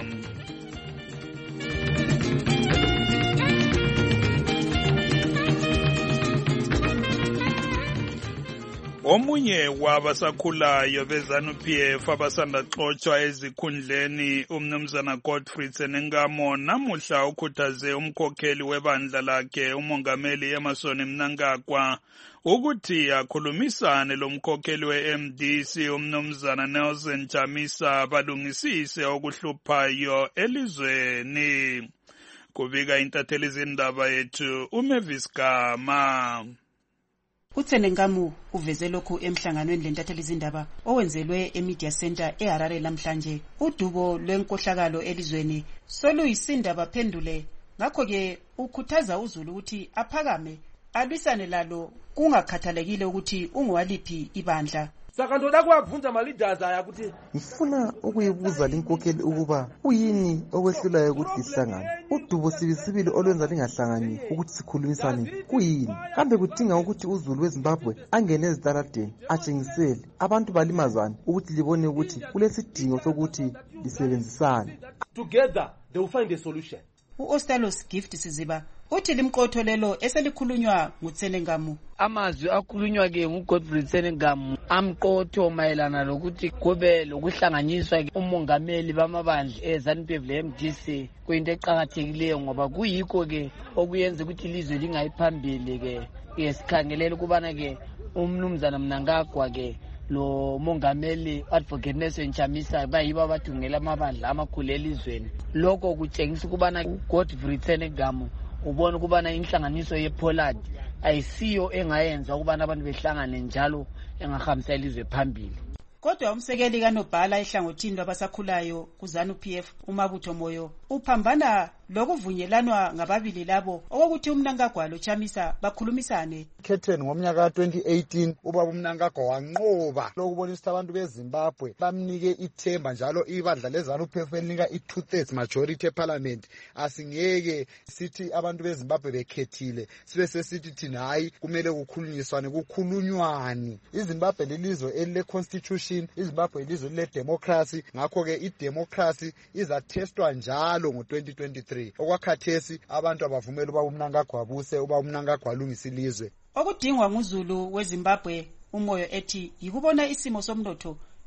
Omunye wabasakhulayo beZANU P F abasanda xotshwa ezikhundleni umnumzana Godfrey Tsenengamo namuhla ukhuthaze umkhokheli webandla lakhe umongameli Emmerson Mnangagwa ukuthi akhulumisane lo mkhokheli we-M D C umnumzana Nelson Chamisa balungisise okuhluphayo elizweni. Kubika intatheli zindaba yethu uMavis Gama. uTsenengamo uveze lokhu emhlanganweni lentatheli izindaba owenzelwe eMedia Center eHarare lamhlanje. Udubo lwenkohlakalo elizweni soluyisindaba phendule, ngakho ke ukhuthaza uZulu ukuthi aphakame alwisane lalo kungakhathalekile ukuthi ungowaliphi ibandla. Saka ndoda kwavunza ma leaders aya ukuthi ngifuna ukuyibuza linkokheli ukuba uyini okwehlulayo ukuthi lihlangane. Udubo sibisibili olwenza lingahlangani ukuthi sikhulumisane kuyini? Kambe kudinga ukuthi uZulu weZimbabwe angene ezitaladeni atshengisele abantu balimazana ukuthi libone ukuthi kulesidingo sokuthi lisebenzisane. Together they will find a solution. U-Ostalos Gift Siziba uthi limqotho lelo eselikhulunywa nguTsenengamo. Amazwi akhulunywa ke nguGodfrey Tsenengamo amqotho mayelana lokuthi kube lokuhlanganiswa umongameli bamabandla eZANU P F le-M D C kuyinto eqhakathekileyo ngoba kuyikho ke okuyenza ukuthi ilizwe lingayiphambili ke yesikhangelela ukubana ke umnumzana Mnangagwa ke lo mongameli Advocate Nelson Chamisa bayibo abathungela amabandla amakhulu elizweni. Lokho kutshengisa ukubana uGodfrey Tsenengamo ubona ukubana inhlanganiso yePoland ayisiyo engayenza ukubana abantu behlangane njalo engahambisa ilizwe phambili. Kodwa umsekeli kaNobhala ehlangothini lwabasakhulayo kuZANU P F uMabutho Moyo uphambana lokuvunyelwanwa ngababili labo okokuthi uMnangagwa loChamisa bakhulumisane. Captain ngomnyaka twenty eighteen ubaba uMnangagwa wanqoba lokubonisa abantu beZimbabwe bamnike ithemba njalo ibandla leZANU P F elinika i-two thirds majority eParliament. Asingeke sithi abantu beZimbabwe bekhethile sibe sesithi thina hayi kumele kukhulunyiswane kukhulunywani. iZimbabwe lelizwe elile constitution, iZimbabwe ilizwe lile democracy, ngakho ke idemocracy izatestwa njalo ngo twenty twenty-three. Okwakhathesi abantu abavumela uba uMnangagwa abuse uba uMnangagwa alungisa ilizwe. Okudingwa nguZulu weZimbabwe uMoyo ethi yikubona isimo somnotho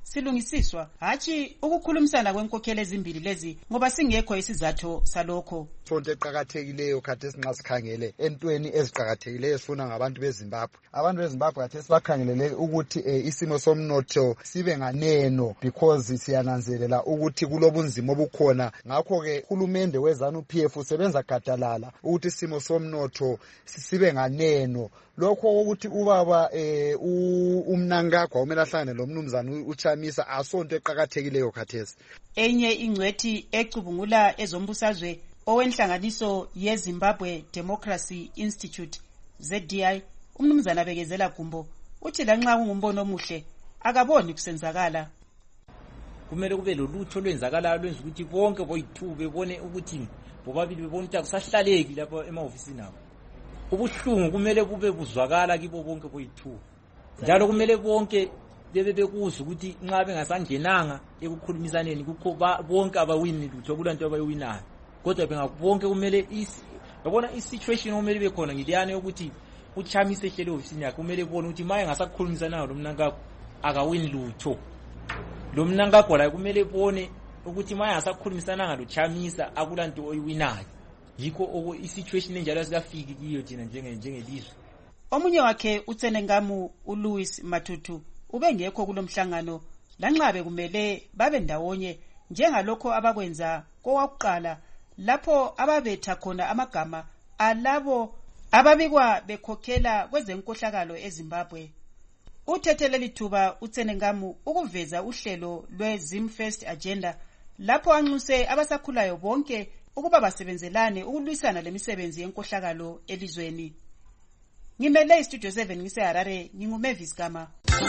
silungisiswa hatshi ukukhulumisana kwenkokhelo ezimbili lezi ngoba singekho isizathu salokho. Sonto eqhakathekileyo khathesi nxa sikhangele entweni eziqhakathekileyo esifuna ngabantu beZimbabwe. Abantu beZimbabwe khathesi bakhangelele ukuthi eh, isimo somnotho sibe nganeno because siyananzelela ukuthi kulobunzima obukhona. Ngakho ke uhulumende weZANU-P F usebenza gadalala ukuthi isimo somnotho sibe nganeno. Lokho ukuthi ubaba eh, uMnangagwa umele ahlangane lo mnumzana uChamisa asonto eqhakathekileyo khathesi. Enye ingcwethi ecubungula ezombusazwe owenhlanganiso yeZimbabwe Democracy Institute Z D I umnumzana Bekezela Gumbo uthi lanxa kungumbono omuhle akaboni kusenzakala. Kumele kube lolutho lwenzakalayo lwenza ukuthi bonke boyithu bebone ukuthi bobabili bebona ukuthi akusahlaleki lapha emahofisini abo. Ubuhlungu kumele kube buzwakala kibo bonke boyithu. Njalo kumele bonke bebe bekuzwa ukuthi nxa bengasangenanga ekukhulumisaneni kukho bonke abawini lutho kulanto abayiwinayo. Kodwa bengakubonke kumele isi babona isituation kumele bekhona ngiliyane ukuthi uChamisa ehlele ofisini yakhe kumele ubone ukuthi maye ngasakukhulumisana lo Mnangagwa akawini lutho. Lo Mnangagwa la kumele ubone ukuthi maye ngasakukhulumisana lo Chamisa akulanto oyiwinayo. Yikho oko isituation enjalo sikafiki kiyo thina njenge njengelizwe. Omunye wakhe uTsenengamu uLouis Matutu ubengekho kulomhlangano lanxa bekumele babe ndawonye njengalokho abakwenza kowakuqala lapho ababetha khona amagama alabo ababikwa bekhokhela kwezenkohlakalo eZimbabwe. Uthethele lithuba uTsenengamu ukuveza uhlelo lweZimfirst agenda lapho anxuse abasakhulayo bonke ukuba basebenzelane ukulwisana lemisebenzi yenkohlakalo elizweni. Ngimele iStudio seven ngise Harare nginguMavis Gama.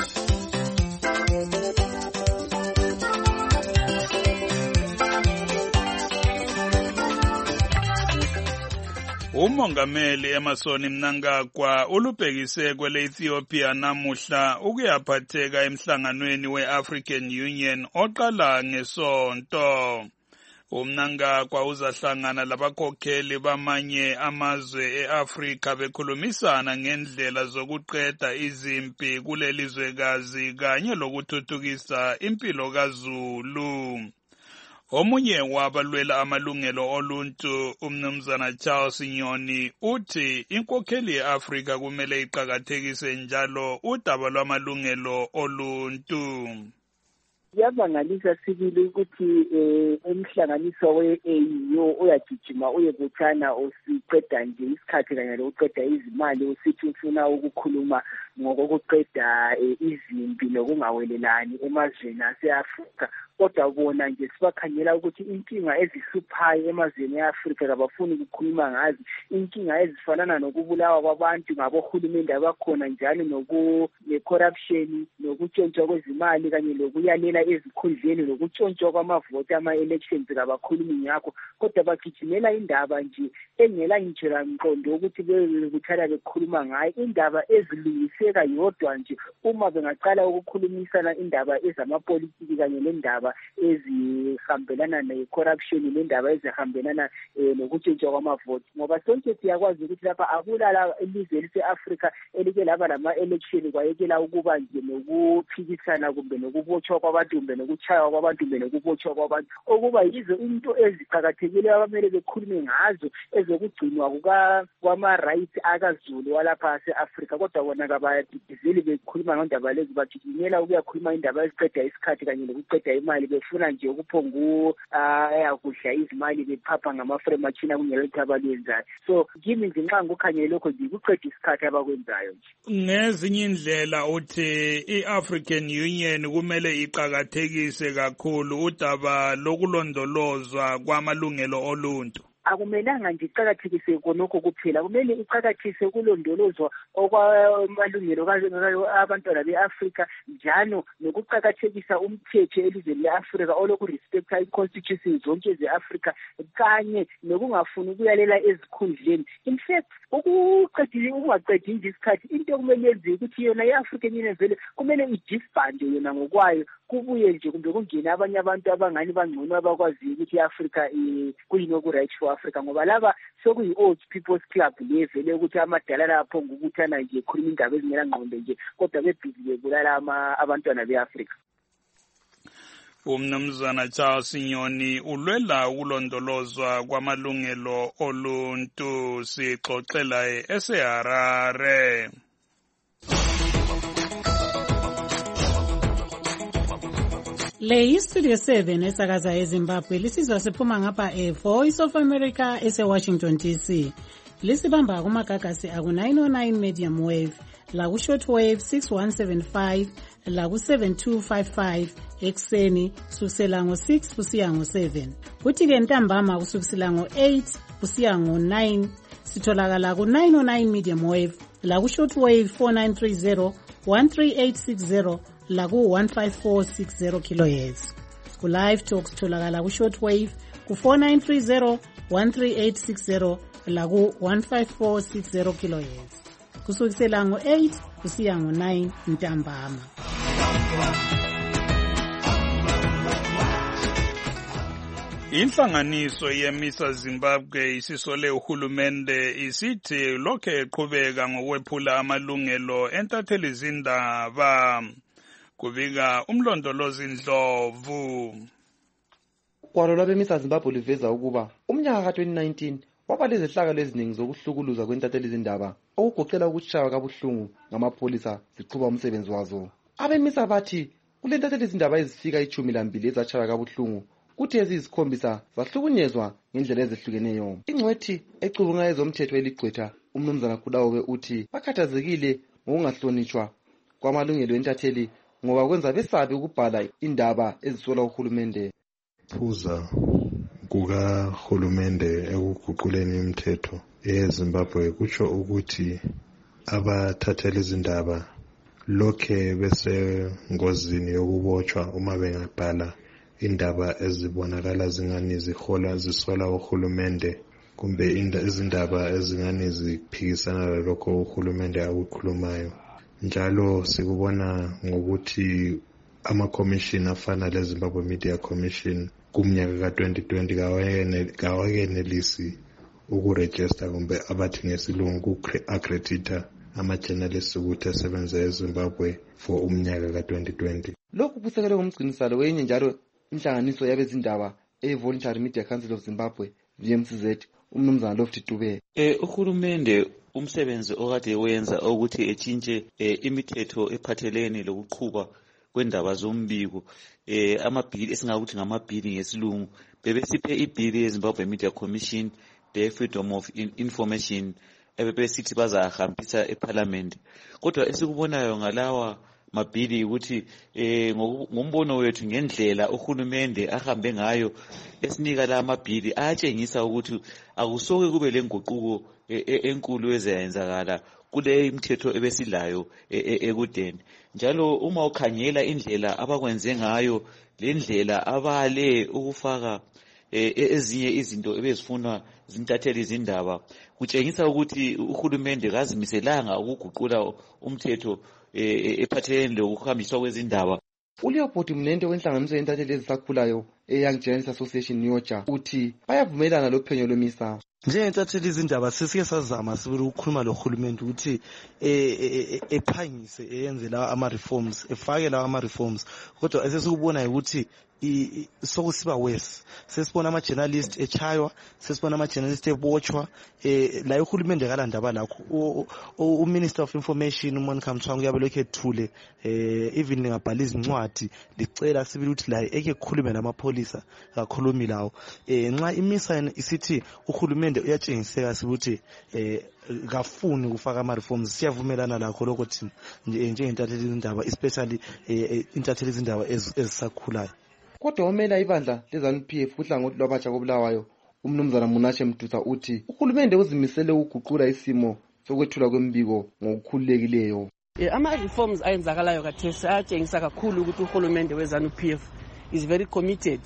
Umongameli Emmerson Mnangagwa ulubhekise kwele Ethiopia namuhla ukuyaphatheka emhlanganweni we-African Union oqala ngesonto. UMnangagwa uzahlangana labakhokheli bamanye amazwe eAfrika bekhulumisana ngendlela zokuqeda izimpi kulelizwekazi kanye lokuthuthukisa impilo kaZulu. Omunye wabalwela amalungelo oluntu umnumzana Charles Nyoni uthi inkokheli yeAfrika kumele iqhakathekise njalo udaba lwamalungelo oluntu. Kuyabangalisa sibili ukuthi emhlanganiso we-A U uyagijima uyebuthana usiqeda nje isikhathi kanye lokuqeda izimali usithi ufuna ukukhuluma ngokuqeda izimpi nokungawelelani emazweni ase-Afrika. Kodwa bona nje sibakhangela ukuthi inkinga ezihluphayo emazweni e-Afrika kabafuni ukukhuluma ngazo. Inkinga ezifanana nokubulawa kwabantu ngabohulumende abakhona njalo noku-corruption nokutshontshwa kwezimali kanye lokuyalela ezikhundleni nokutshontshwa kwamavoti ama-elections kabakhulumi ngakho. Kodwa bagijimela indaba nje engela ngitshela mqondo ukuthi bekuthana bekhuluma ngayo indaba ezilungiseka yodwa nje uma bengaqala ukukhulumisana indaba ezamapolitiki kanye nendaba ezihambelana ne-corruption nendaba ezihambelana nokutshintshwa kwamavoti. Ngoba sonke siyakwazi ukuthi lapha akulala ilizwe lise-Afrika elike laba lama-election kwayekela ukuba nje nokuphikisana kumbe nokubotshwa kwabantu kumbe nokuchaywa kwabantu kumbe nokubotshwa kwabantu okuba yizo into eziqhakathekileyo abamele bekhulume ngazo ezokugcinwa kwama-rights akaZulu walapha ase-Afrika. Kodwa bona kabayadidizeli bekhuluma ngendaba lezi bagijimela ukuyakhuluma indaba eziqeda isikhathi kanye nokuqeda imali befuna nje ukuphongu ayakudla izimali bephapha ngama-frame machine kungelokho abalwenzayo. So kimi nje nxa ngukhangele lokho nje kuqeda isikhathi abakwenzayo nje. Ngezinye indlela uthi i-African Union kumele iqhakathekise kakhulu udaba lokulondolozwa kwamalungelo oluntu. Akumelanga nje iqhakathekise konokho kuphela, kumele iqhakathise ukulondolozwa okwamalungelo abantwana be-Afrika njalo nokuqhakathekisa umthetho elizweni le-Afrika olokurespecta i-constitution zonke ze-Afrika kanye nokungafuni ukuyalela ezikhundleni. In fact ukuqedile ukungaqedi nje isikhathi into okumele yenziwe ukuthi yona i-African Union vele kumele idisbande yona ngokwayo kubuye nje kumbe kungene abanye abantu abangani bangcono abakwaziyo ukuthi i-Afrika kuyini oku-right for Africa ngoba laba sokuyi-old people's club le vele ukuthi amadala lapho ngokuthana nje khuluma indaba ezingela ngqondo nje kodwa bebhizi bebulala abantwana be-Afrika. Umnumzana Charles Nyoni ulwela ukulondolozwa kwamalungelo oluntu. Sixoxela eseHarare. Le yistudio seven esakaza eZimbabwe lisizwa siphuma ngapha e-Voice of America ese-Washington D C. Lisibamba kumagagasi aku nine oh nine medium wave, la ku-short wave six one seven five, la ku-seven two five five ekuseni kusukisela ngo-six kusiya ngo-seven. Kuthi-ke ntambama kusukisela ngo-eight kusiya ngo-nine sitholakala ku-nine oh nine medium wave, la ku-short wave four nine three zero, one three eight six zero, la ku one five four six zero kilohertz. Ku live talks tholakala ku short wave ku four nine three zero, one three eight six zero, la ku one five four six zero kilohertz. Kusukisela ngo eight kusiya ngo nine ntambama. Inhlanganiso yemisa Zimbabwe isisole uhulumende isithi lokho eqhubeka ngokwephula amalungelo entatheli zindaba. Kubika umlondolozi Ndlovu. Ukwalo lwabemisa Zimbabwe liveza ukuba umnyaka ka twenty nineteen waba lezihlakalo eziningi zokuhlukuluza kwentatheli zindaba okugoqela ukushaywa kabuhlungu ngamapolisa ziqhuba umsebenzi wazo. Abemisa bathi kulentatheli zindaba ezifika ichumi lambili ezachaywa kabuhlungu kuthi eziyisikhombisa zahlukunyezwa ngendlela ezihlukeneyo. Ingcwethi ecubunga ezomthetho eligqwetha umnumzana Khulawe uthi bakhathazekile ngokungahlonitshwa kwamalungelo entatheli ngoba kwenza besabe ukubhala indaba ezisola uhulumende. Phuza kukahulumende ekuguquleni imithetho eZimbabwe kutsho ukuthi abathatheli izindaba lokhe bese ngozini yokubotshwa uma bengabhala indaba ezibonakala zingani zihola zisola uhulumende kumbe izindaba ezingani ziphikisana lalokho uhulumende akukhulumayo. Njalo sikubona ngokuthi ama-commission afana le-Zimbabwe Media Commission kumnyaka ka twenty twenty kawakenelisi ukurejista kumbe abathi ngesilungu ku-accredita ama-journalists ukuthi asebenza eZimbabwe for umnyaka ka twenty twenty. Lokhu kusekelwe ngumgcinisalo wenye njalo inhlanganiso yabezindaba e-Voluntary Media Council of Zimbabwe V M C Z umnumzana Lofty Dube. Eh uhulumende umsebenzi okade wenza ukuthi etshintshe imithetho ephathelene lokuqhubwa kwendaba zombiko eh amabhili esingakuthi ngamabhili ngesilungu bebesiphe ibhili yeZimbabwe Media Commission the Freedom of Information ebebesithi bazahambisa eParliament. Kodwa esikubonayo ngalawa mabhili ukuthi eh ngombono wethu ngendlela uhulumende ahambe ngayo esinika la mabhili ayatshengisa ukuthi akusoke kube lenguquko enkulu ezayenzakala kule imithetho ebesilayo ekudeni. Njalo uma ukhangela indlela abakwenze ngayo lendlela abale ukufaka ezinye izinto ebezifuna zintatheli izindaba kutshengisa ukuthi uhulumende kazimiselanga ukuguqula umthetho ephathelene lokuhambiswa kwezindaba. uLeopold Mlente wenhlanganiso yentatheli ezisakhulayo eYoung Journalists Association Nyoja uthi bayavumelana lophenyo lwemisa. Njengentatheli izindaba sesike sazama sibili ukukhuluma lohulumende ukuthi ephangise eyenze lawa ama reforms efake lawa ama reforms kodwa esesikubona ukuthi sokusiba worse. Sesibona ama journalists echaywa, sesibona ama journalists ebotshwa eh la uhulumende kalandaba lakho u Minister of Information uMonica Mthwangu yabe lokho ethule eh even ngabhala izincwadi licela sibili ukuthi la eke khulume namapolisa kakhulumi lawo eh nxa imisa isithi uhulumende uyatshengiseka sibuthi eh kafuni kufaka ama reforms siyavumelana lakho lokho thina njengentatheli izindaba especially intatheli izindaba ezisakhulayo. Kodwa omela ibandla leZANU P F uhlangothi lwabatsha kobulawayo umnumzana Munashe Mduta uthi uhulumende uzimisele ukuguqula isimo sokwethula kwembiko ngokukhululekileyo. Ama reforms ayenzakalayo kathesi ayatshengisa kakhulu ukuthi uhulumende weZANU P F is very committed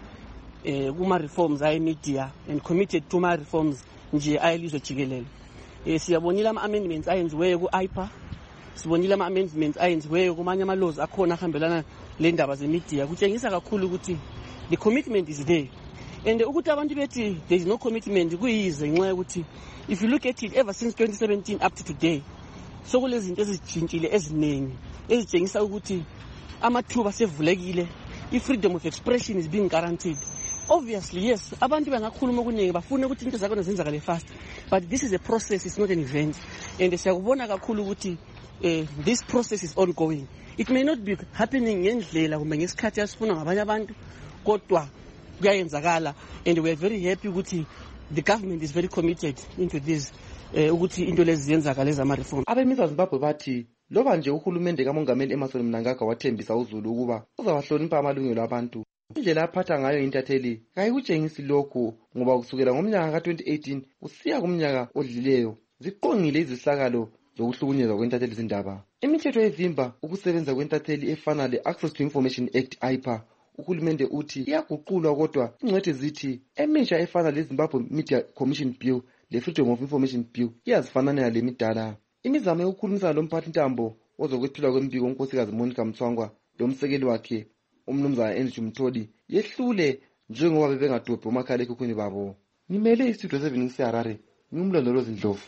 eh kuma reforms ay media and committed to ma reforms nje ayelizwe jikelele. Eh siyabonile ama amendments ayenziwe ku I P A, sibonile ama amendments ayenziwe kumanye ama laws akhona ahambelana le ndaba zemedia kutshengisa kakhulu ukuthi the commitment is there. And ukuthi abantu bethi there is no commitment kuyize nxa ukuthi if you look at it ever since twenty seventeen up to today so kulezinto ezijintshile eziningi ezitshengisa ukuthi amathuba sevulekile i-freedom of expression is being guaranteed. Obviously, yes, abantu bangakhuluma okuningi bafuna ukuthi into zakhona zenzakale fast, but this is a process, it's not an event. And siyakubona kakhulu ukuthi uh, this process is ongoing. It may not be happening ngendlela kumbe ngesikhathi asifuna ngabanye abantu, kodwa kuyayenzakala, and we are very happy ukuthi the government is very committed into this uh, ukuthi into lezi ziyenzakale zama-reform. Abemisa Zimbabwe bathi loba nje uhulumende kamongameli Emmerson Mnangagwa wathembisa uZulu ukuba uzawahlonipha amalungelo abantu, indlela aphatha ngayo intatheli kayikutshengisi lokhu, ngoba kusukela ngomnyaka ka twenty eighteen usiya kumnyaka odlileyo ziqongile izihlakalo zokuhlukunyezwa kwentatheli zindaba. Imithetho evimba ukusebenza kwentatheli efana le-Access to Information Act I P A uhulumende uthi iyaguqulwa, kodwa ingcwethi zithi emisha efana le-Zimbabwe Media Commission Bill le-Freedom of Information Bill iyazifananela le midala. Imizamo yokukhulumisana lomphathi ntambo ozokwethula kwembiko unkosikazi Monica Mthwangwa lomsekeli wakhe umnumzana Andrew Mthodi yehlule njengoba bebengadobhi omakhala ekhukhwini babo. Nimele istudio seven ngiseharare, ngimlondolozi Ndlovu.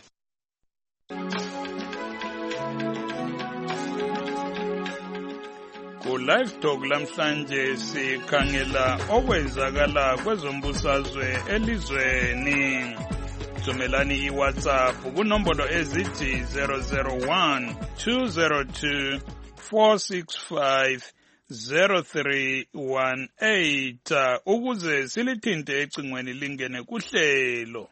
Live Talk lamhlanje sikhangela okwenzakala kwezombusazwe elizweni. Thumelani iWhatsApp kunombolo ezithi zero zero one two zero two four six five zero three one eight ukuze silithinte ecingweni lingene kuhlelo.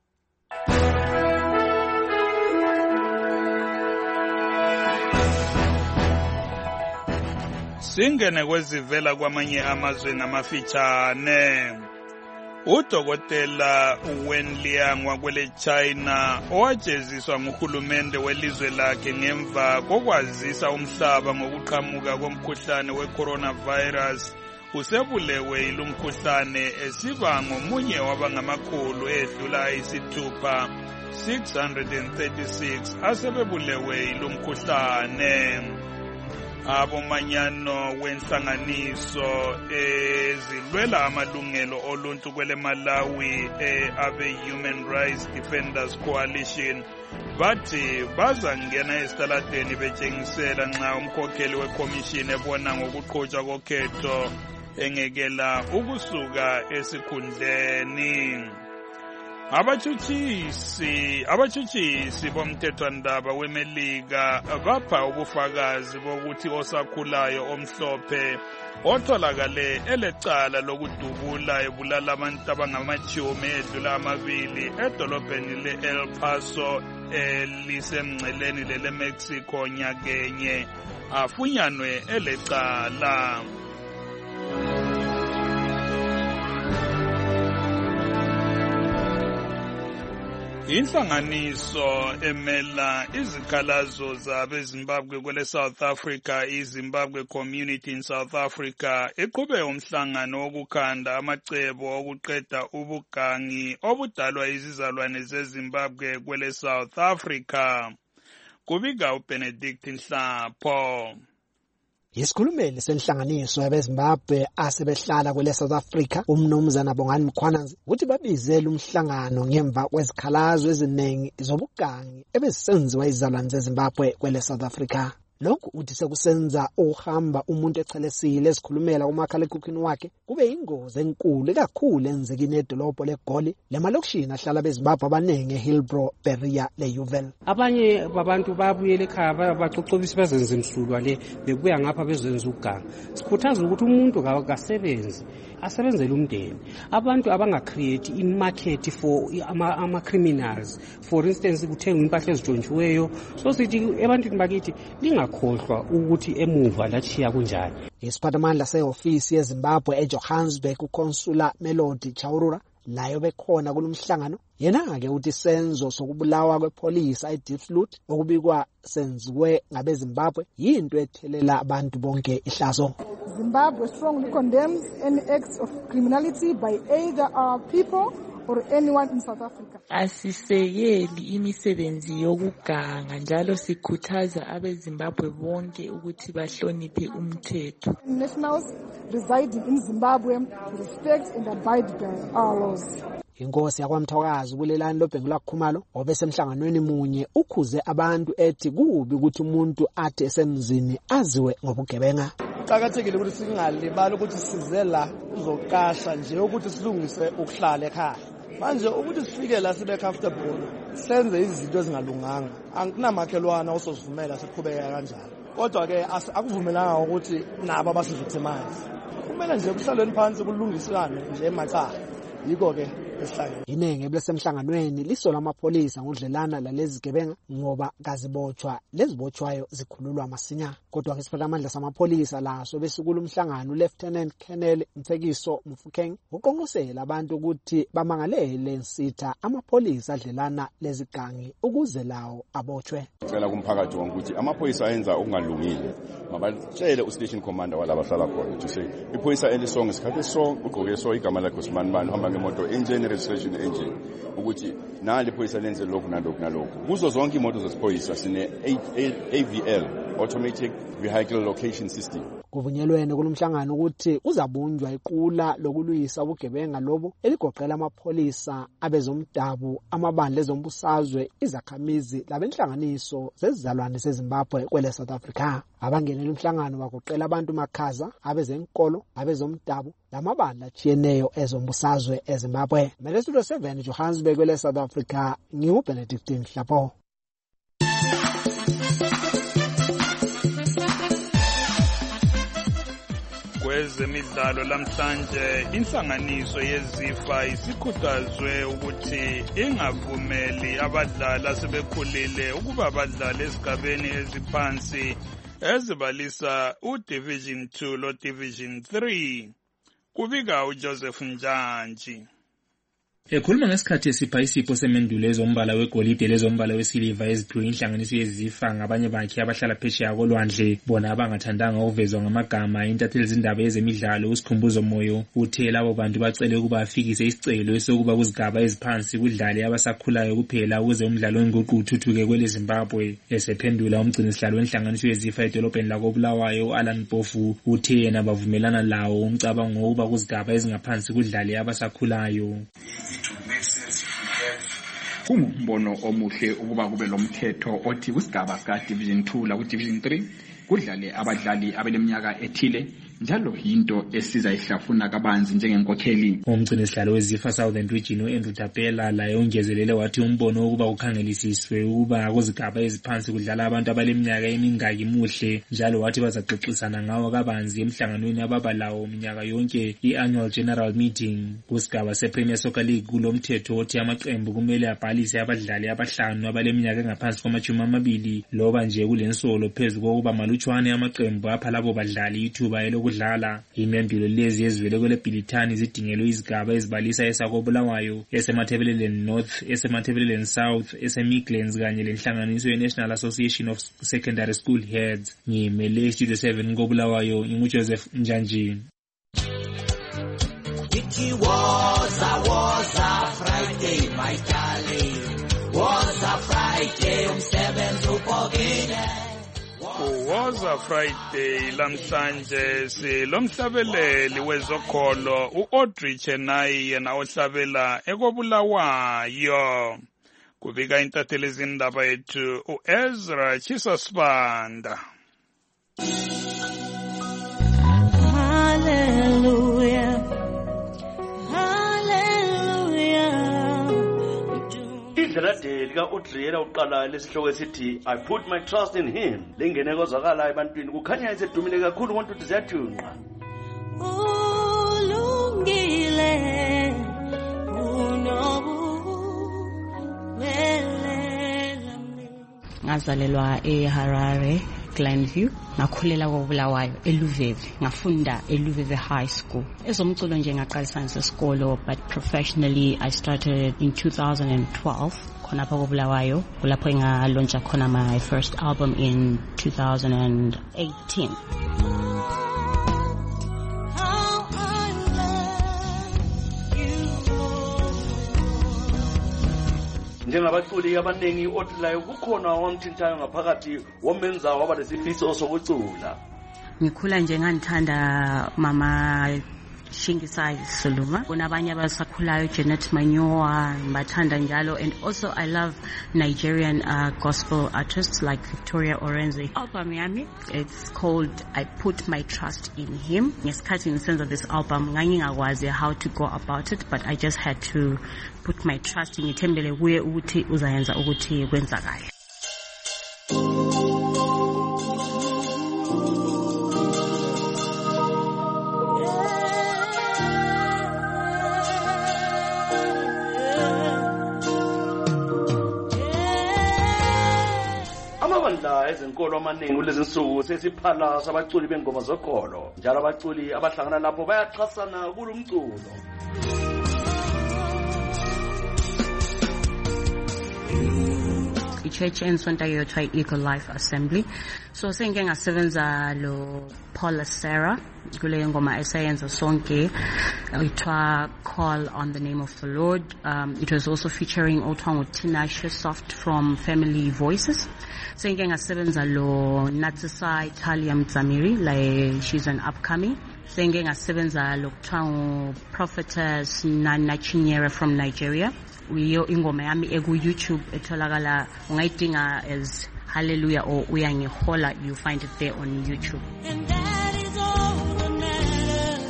Singene kwezivela kwamanye amazwe namafitshane. Udokotela Wen Liang wakwele China owajeziswa nguhulumende welizwe lakhe ngemva kokwazisa umhlaba ngokuqhamuka komkhuhlane we-coronavirus usebulewe ilumkhuhlane esiba ngomunye wabangamakhulu edlula isithupha six hundred thirty-six asebebulewe ilumkhuhlane. Abomanyano wenhlanganiso ezilwela amalungelo oluntu kwele Malawi abe Human Rights Defenders Coalition bathi bazangena esitaladeni betshengisela nxa umkhokheli wekomishini ebona ngokuqhutshwa kokhetho engekela ukusuka esikhundleni. Abachuchisi abachuchisi bomthethwandaba weMelika bapha ubufakazi bokuthi osakhulayo omhlophe otholakale elecala lokudubula ebulala abantu abangamachumi edlula amabili edolobheni le-El Paso elisemngceleni lele-Mexico nyakenye afunyanwe elecala. Inhlanganiso emela izikhalazo zabeZimbabwe kwele South Africa, iZimbabwe Community in South Africa, iqhube umhlangano wokukhanda amacebo okuqeda ubugangi obudalwa izizalwane zeZimbabwe kwele South Africa. Kubika uBenedict Nhlapho. Isikhulumeli senhlanganiso yabeZimbabwe asebehlala kwele South Africa umnumzana Bongani Mkhwanazi ukuthi babizele umhlangano ngemva kwezikhalazo eziningi zobugangi ebezisenziwa izizalwane zeZimbabwe kwele South Africa. Lokhu uthi sekusenza uhamba umuntu echelesile esikhulumela kumakhalekhukhwini wakhe kube ingozi enkulu kakhulu enzekini edolobho leGoli lemalokishini ahlala beZimbabwe abaningi eHillbrow, Berea leUval. Abanye babantu babuyele ekhaya bacocobisa bazenza imsulwa le bebuya ngapha bezenza uganga. Sikhuthaza ukuthi umuntu akasebenzi asebenzele umndeni. Abantu abangacreate imarket for ama, ama criminals, for instance kuthenga impahla ezitshontshiweyo, so sithi ebantwini bakithi lingakhohlwa ukuthi emuva lachiya kunjani. Isiphathamandla seofisi yeZimbabwe eJohannesburg uConsula Melody Chaurura layo bekhona kulomhlangano yena ke uthi senzo sokubulawa kwepolice eDiepsloot okubikwa senziwe ngabeZimbabwe yinto ethelela abantu bonke ihlazo. Zimbabwe strongly condemns any acts of criminality by either our people or anyone in South Africa. Asisekeli imisebenzi yokuganga njalo sikhuthaza abeZimbabwe bonke ukuthi bahloniphe umthetho. Nationals residing in Zimbabwe respect and abide by our laws. Inkosi yakwaMthokazi kulelani loBhengula Khumalo obesemhlanganweni munye ukhuze abantu ethi kubi ukuthi umuntu athi esemzini aziwe ngobugebenga. kuqakathekile ukuthi singalibali ukuthi size la uzoqasha nje ukuthi silungise ukuhlala ekhaya. Manje ukuthi sifike la sibe comfortable senze izinto ezingalunganga akunamakhelwana osozivumela siqhubeka kanjalo. Kodwa ke akuvumelanga ukuthi nabo abasivictimize. Kumele nje kuhlalweni phansi kulungiswane nje emakhaya. Yiko ke esihlangene. Inenge blesemhlanganweni lisola amapholisa ngudlelana lalezi gebenga ngoba kazibotshwa lezibotshwayo zikhululwa masinya. Kodwa ke isiphathimandla samapholisa laso besikulu umhlangano Lieutenant Colonel Mthekiso Mufokeng uqonqosela abantu ukuthi bamangalele nsitha amapholisa adlelana lezigangi ukuze lawo abotshwe. Cela kumphakathi wonke ukuthi amapholisa ayenza okungalungile mabatshele ustation commander walaba hlala khona ukuthi say ipholisa elisonke isikhathi so ugqoke so igama lakhe uSimanibani uhamba ngemoto engine registration engine ukuthi nali ipholisa lenze lokhu nalokhu nalokhu kuzo zonke imoto zesipholisa sine A V L automatic vehicle location system. Kuvunyelwene kulomhlangano ukuthi uzabunjwa iqula lokuluyisa ubugebenga lobo eligoqela amapholisa abezomdabu amabandla ezombusazwe izakhamizi labenhlanganiso zezizalwane zeZimbabwe kwele South Africa. Abangenela umhlangano bagoqela abantu makhaza abezenkolo abezomdabu lamabandla achiyeneyo ezombusazwe eZimbabwe. Mele Studio seven Johannesburg kwele South Africa ngiu Benedict Mhlapo. Kwezemidlalo lamhlanje inhlanganiso yeZIFA isikhuthazwe ukuthi ingavumeli abadlali asebekhulile ukuba badlale esigabeni eziphansi ezibalisa uDivision two lo Division three. Kubika uJoseph Njanji. Ekhuluma ngesikhathi esipha isipho semendulo ezombala wegolide lezombala wesiliva eziphiwe inhlanganiso yeZIFA ngabanye bakhe abahlala phesheya kolwandle bona abangathandanga ukuvezwa ngamagama intatheli zindaba ezemidlalo uSikhumbuzo Moyo uthe labo bantu bacele ukuba afikise isicelo esokuba kuzigaba eziphansi kudlale abasakhulayo kuphela ukuze umdlalo wenguqu uthuthuke kwele Zimbabwe. Esephendula umgcini sihlalo wenhlanganiso yeZIFA edolobheni lakoBulawayo Alan Mpofu uthe yena bavumelana lawo umcabango wokuba kuzigaba ezingaphansi kudlale abasakhulayo. Kungumbono omuhle ukuba kube lomthetho othi kusigaba ka Division two la ku Division three kudlale abadlali abeleminyaka ethile njalo into esiza ihlafuna kabanzi njengenkokheli. Umgcini sihlalo weZIFA Southern Region uAndrew Tapela laye ungezelele wathi umbono ukuba ukhangelisiswe ukuba kuzigaba eziphansi kudlala abantu abaleminyaka emingaki muhle njalo wathi bazaxoxisana ngawo kabanzi emhlanganweni ababalawo umnyaka yonke iannual general meeting. Kusigaba sePremier Soccer League kulomthetho othi amaqembu kumele abhalise abadlali abahlanu abaleminyaka engaphansi kwamashumi amabili loba nje kulensolo phezulu kokuba malutshwane amaqembu apha labo badlali ithuba elo kudlala. Imendulo lezi ezivele kwele Bilitani zidingelwe izigaba ezibalisa esakobulawayo esemathebeleleni North esemathebeleleni South eseMidlands kanye lenhlanganiso yeNational Association of Secondary School Heads. Ngimele Studio seven kobulawayo nginguJoseph Njanji. It was a was a Friday my darling was a Friday umsebenzi upogile. Kuwoza Friday lamhlanje silomhlabeleli wezokholo uAudrey Chenai yena ohlabela ekobulawayo. Kubika intatheli zindaba yethu uEzra Chisasibanda. Hallelujah. Idladeli kaAudrey uqala lesihloko esithi I put my trust in him lengene kozakala ebantwini kukhanya isedumile kakhulu ngonto ukuthi ziyathunqa. Ulungile ngazalelwa eHarare Glenview ngakhulela koBulawayo eLuveve ngafunda eLuveve High School ezomculo nje ngaqalisa ngesikolo but professionally I started in two thousand twelve khona lapha koBulawayo kulapho ngalauncha khona my first album in two thousand eighteen. Njengabaculi abaningi otilayo kukhona wamthintayo ngaphakathi womenza waba lesifiso sokucula. Ngikhula nje ngandithanda mama Shingisai Suluma. Unabanya basakhulayo Janet Manyoa, Mbathanda njalo, and also I love Nigerian uh, gospel artists like Victoria Orenze. Album yami, it's called I Put My Trust in Him. Ngesikhathi ngisenza this album ngangingakwazi how to go about it, but I just had to put my trust in ngithembele kuye ukuthi uzayenza ukuthi kwenzakale. Amabandla ezenkolo amaningi kulezi nsuku sesiphala sabaculi bengoma zokholo, njalo abaculi abahlangana lapho bayaxhasana kulumculo. Church ensonta yothiwa Eagle Life Assembly. So sengike ngasebenza lo Paula Sarah kule ngoma esayenza sonke ithiwa Call on the Name of the Lord. Um, it was also featuring othiwa Tinashe Soft from Family Voices. Sengike ngasebenza lo Natsisa Italia Mzamiri, like she's an upcoming. Sengike ngasebenza lo kuthiwa Prophetess Nana Chinyere from Nigeria. Uyo ingoma yami eku YouTube etholakala ungayidinga as Hallelujah or uyangihola, you find it there on YouTube. And that is all that matters.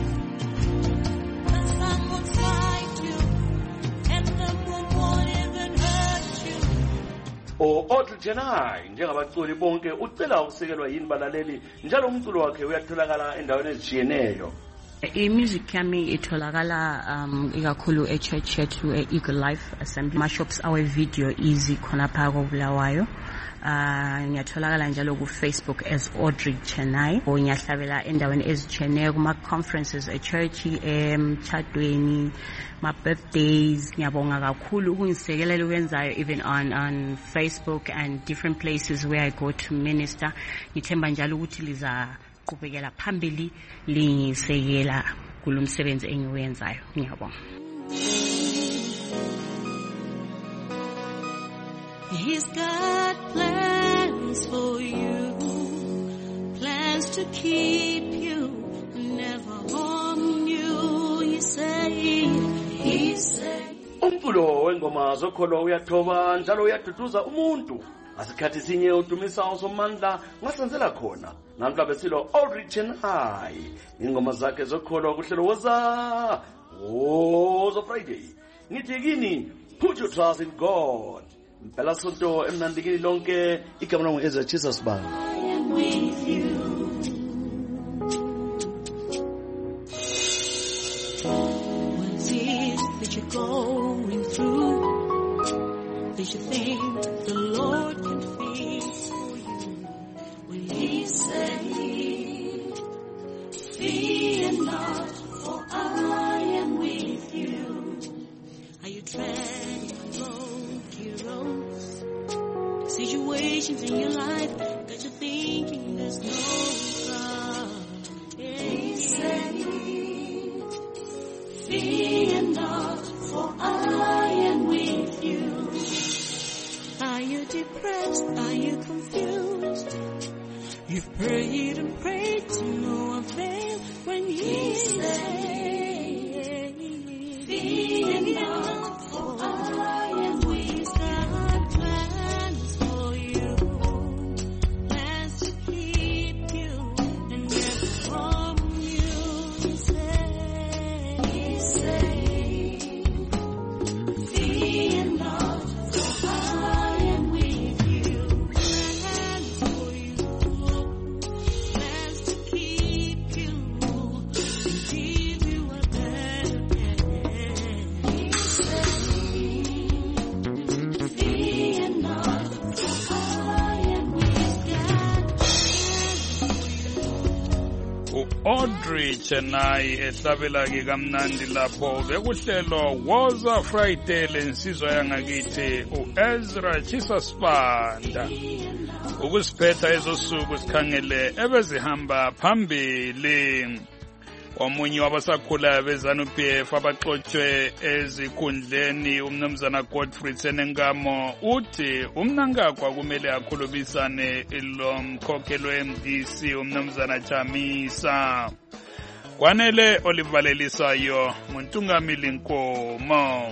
Someone fight you and someone won't even hurt you. O Audrey Chenay njengabaculi bonke ucela ukusekelwa yini balaleli njalo umculo wakhe uyatholakala endaweni ezitshiyeneyo. I-music yami itholakala um ikakhulu e-church yethu e-Eagle Life Assembly. Ma-shops awe video easy khona phaka koBulawayo. Uh, ngiyatholakala njalo ku-Facebook as Audrey Chenay. O ngiyahlabela endaweni ezitshiyeneyo kuma-conferences e-church, emtshadweni, ma-birthdays. Ngiyabonga kakhulu ukungisekelela ukwenzayo even on on Facebook and different places where I go to minister. Ngithemba njalo ukuthi liza qhubekela phambili lingisekela kulomsebenzi engiwenzayo. Ngiyabonga. He's got plans for you, plans to keep you, never harm you. He said, he said. Umculo wengoma zokholo uyathoba njalo uyaduduza umuntu. Asikhathi sinye udumisa uSomandla ngasenzela khona. Namhla besilo Audrey Chenay. Ingoma zakhe zokholo kuhlelo woza. Woza Friday. Ngithi kini, put your trust in God. Phela sonto emnandikini lonke igama langu Ezra Jesus Bang. I am with you. What is it that you're going through? That you think the Lord can fix for you? Will He say, fear not, for I am with you? Are you treading along your own situations in your life that you're thinking there's no God? He said, fear not, for I am with you. Are you depressed? Are you confused? You've prayed and prayed to no avail when He said, fear not, for I am with you. God plans for you, plans to keep you and never harm you. He said, He said, fear not, for I am with you. Plans for you, plans to keep you and give you a better day. He said, fear not, for I am with God. Audrey Chenay ehlabela ke kamnandi lapho bekuhlelo Woza Friday lensizwa yangakithi uEzra Chisasibanda ukusiphetha ezosuku sikhangele ebezihamba phambili. Omunye wabasakhula beZanu-P F abaxotshwe ezikhundleni umnumzana Godfrey Tsenengamo uthi umnankagwa kumele akhulumisane lo mkhokheli we-M D C umnumzana Chamisa. kwanele olivalelisayo muntungamili Nkomo.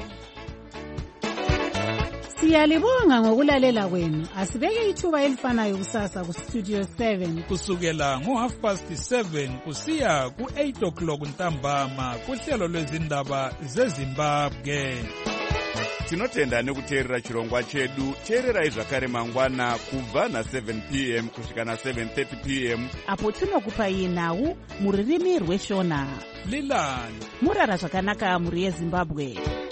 Siyalibonga ngokulalela kwenu. Asibeke ithuba elifanayo kusasa ku Studio seven kusukela ngo half past seven kusiya ku eight o'clock ntambama kuhlelo lwezindaba zeZimbabwe. Tinotenda nekuteerera chirongwa chedu. Teererai zvakare mangwana kubva na seven p m kusvika na seven thirty p m apo tinokupai nhau muririmi rweshona. Lilani murara zvakanaka muri yeZimbabwe.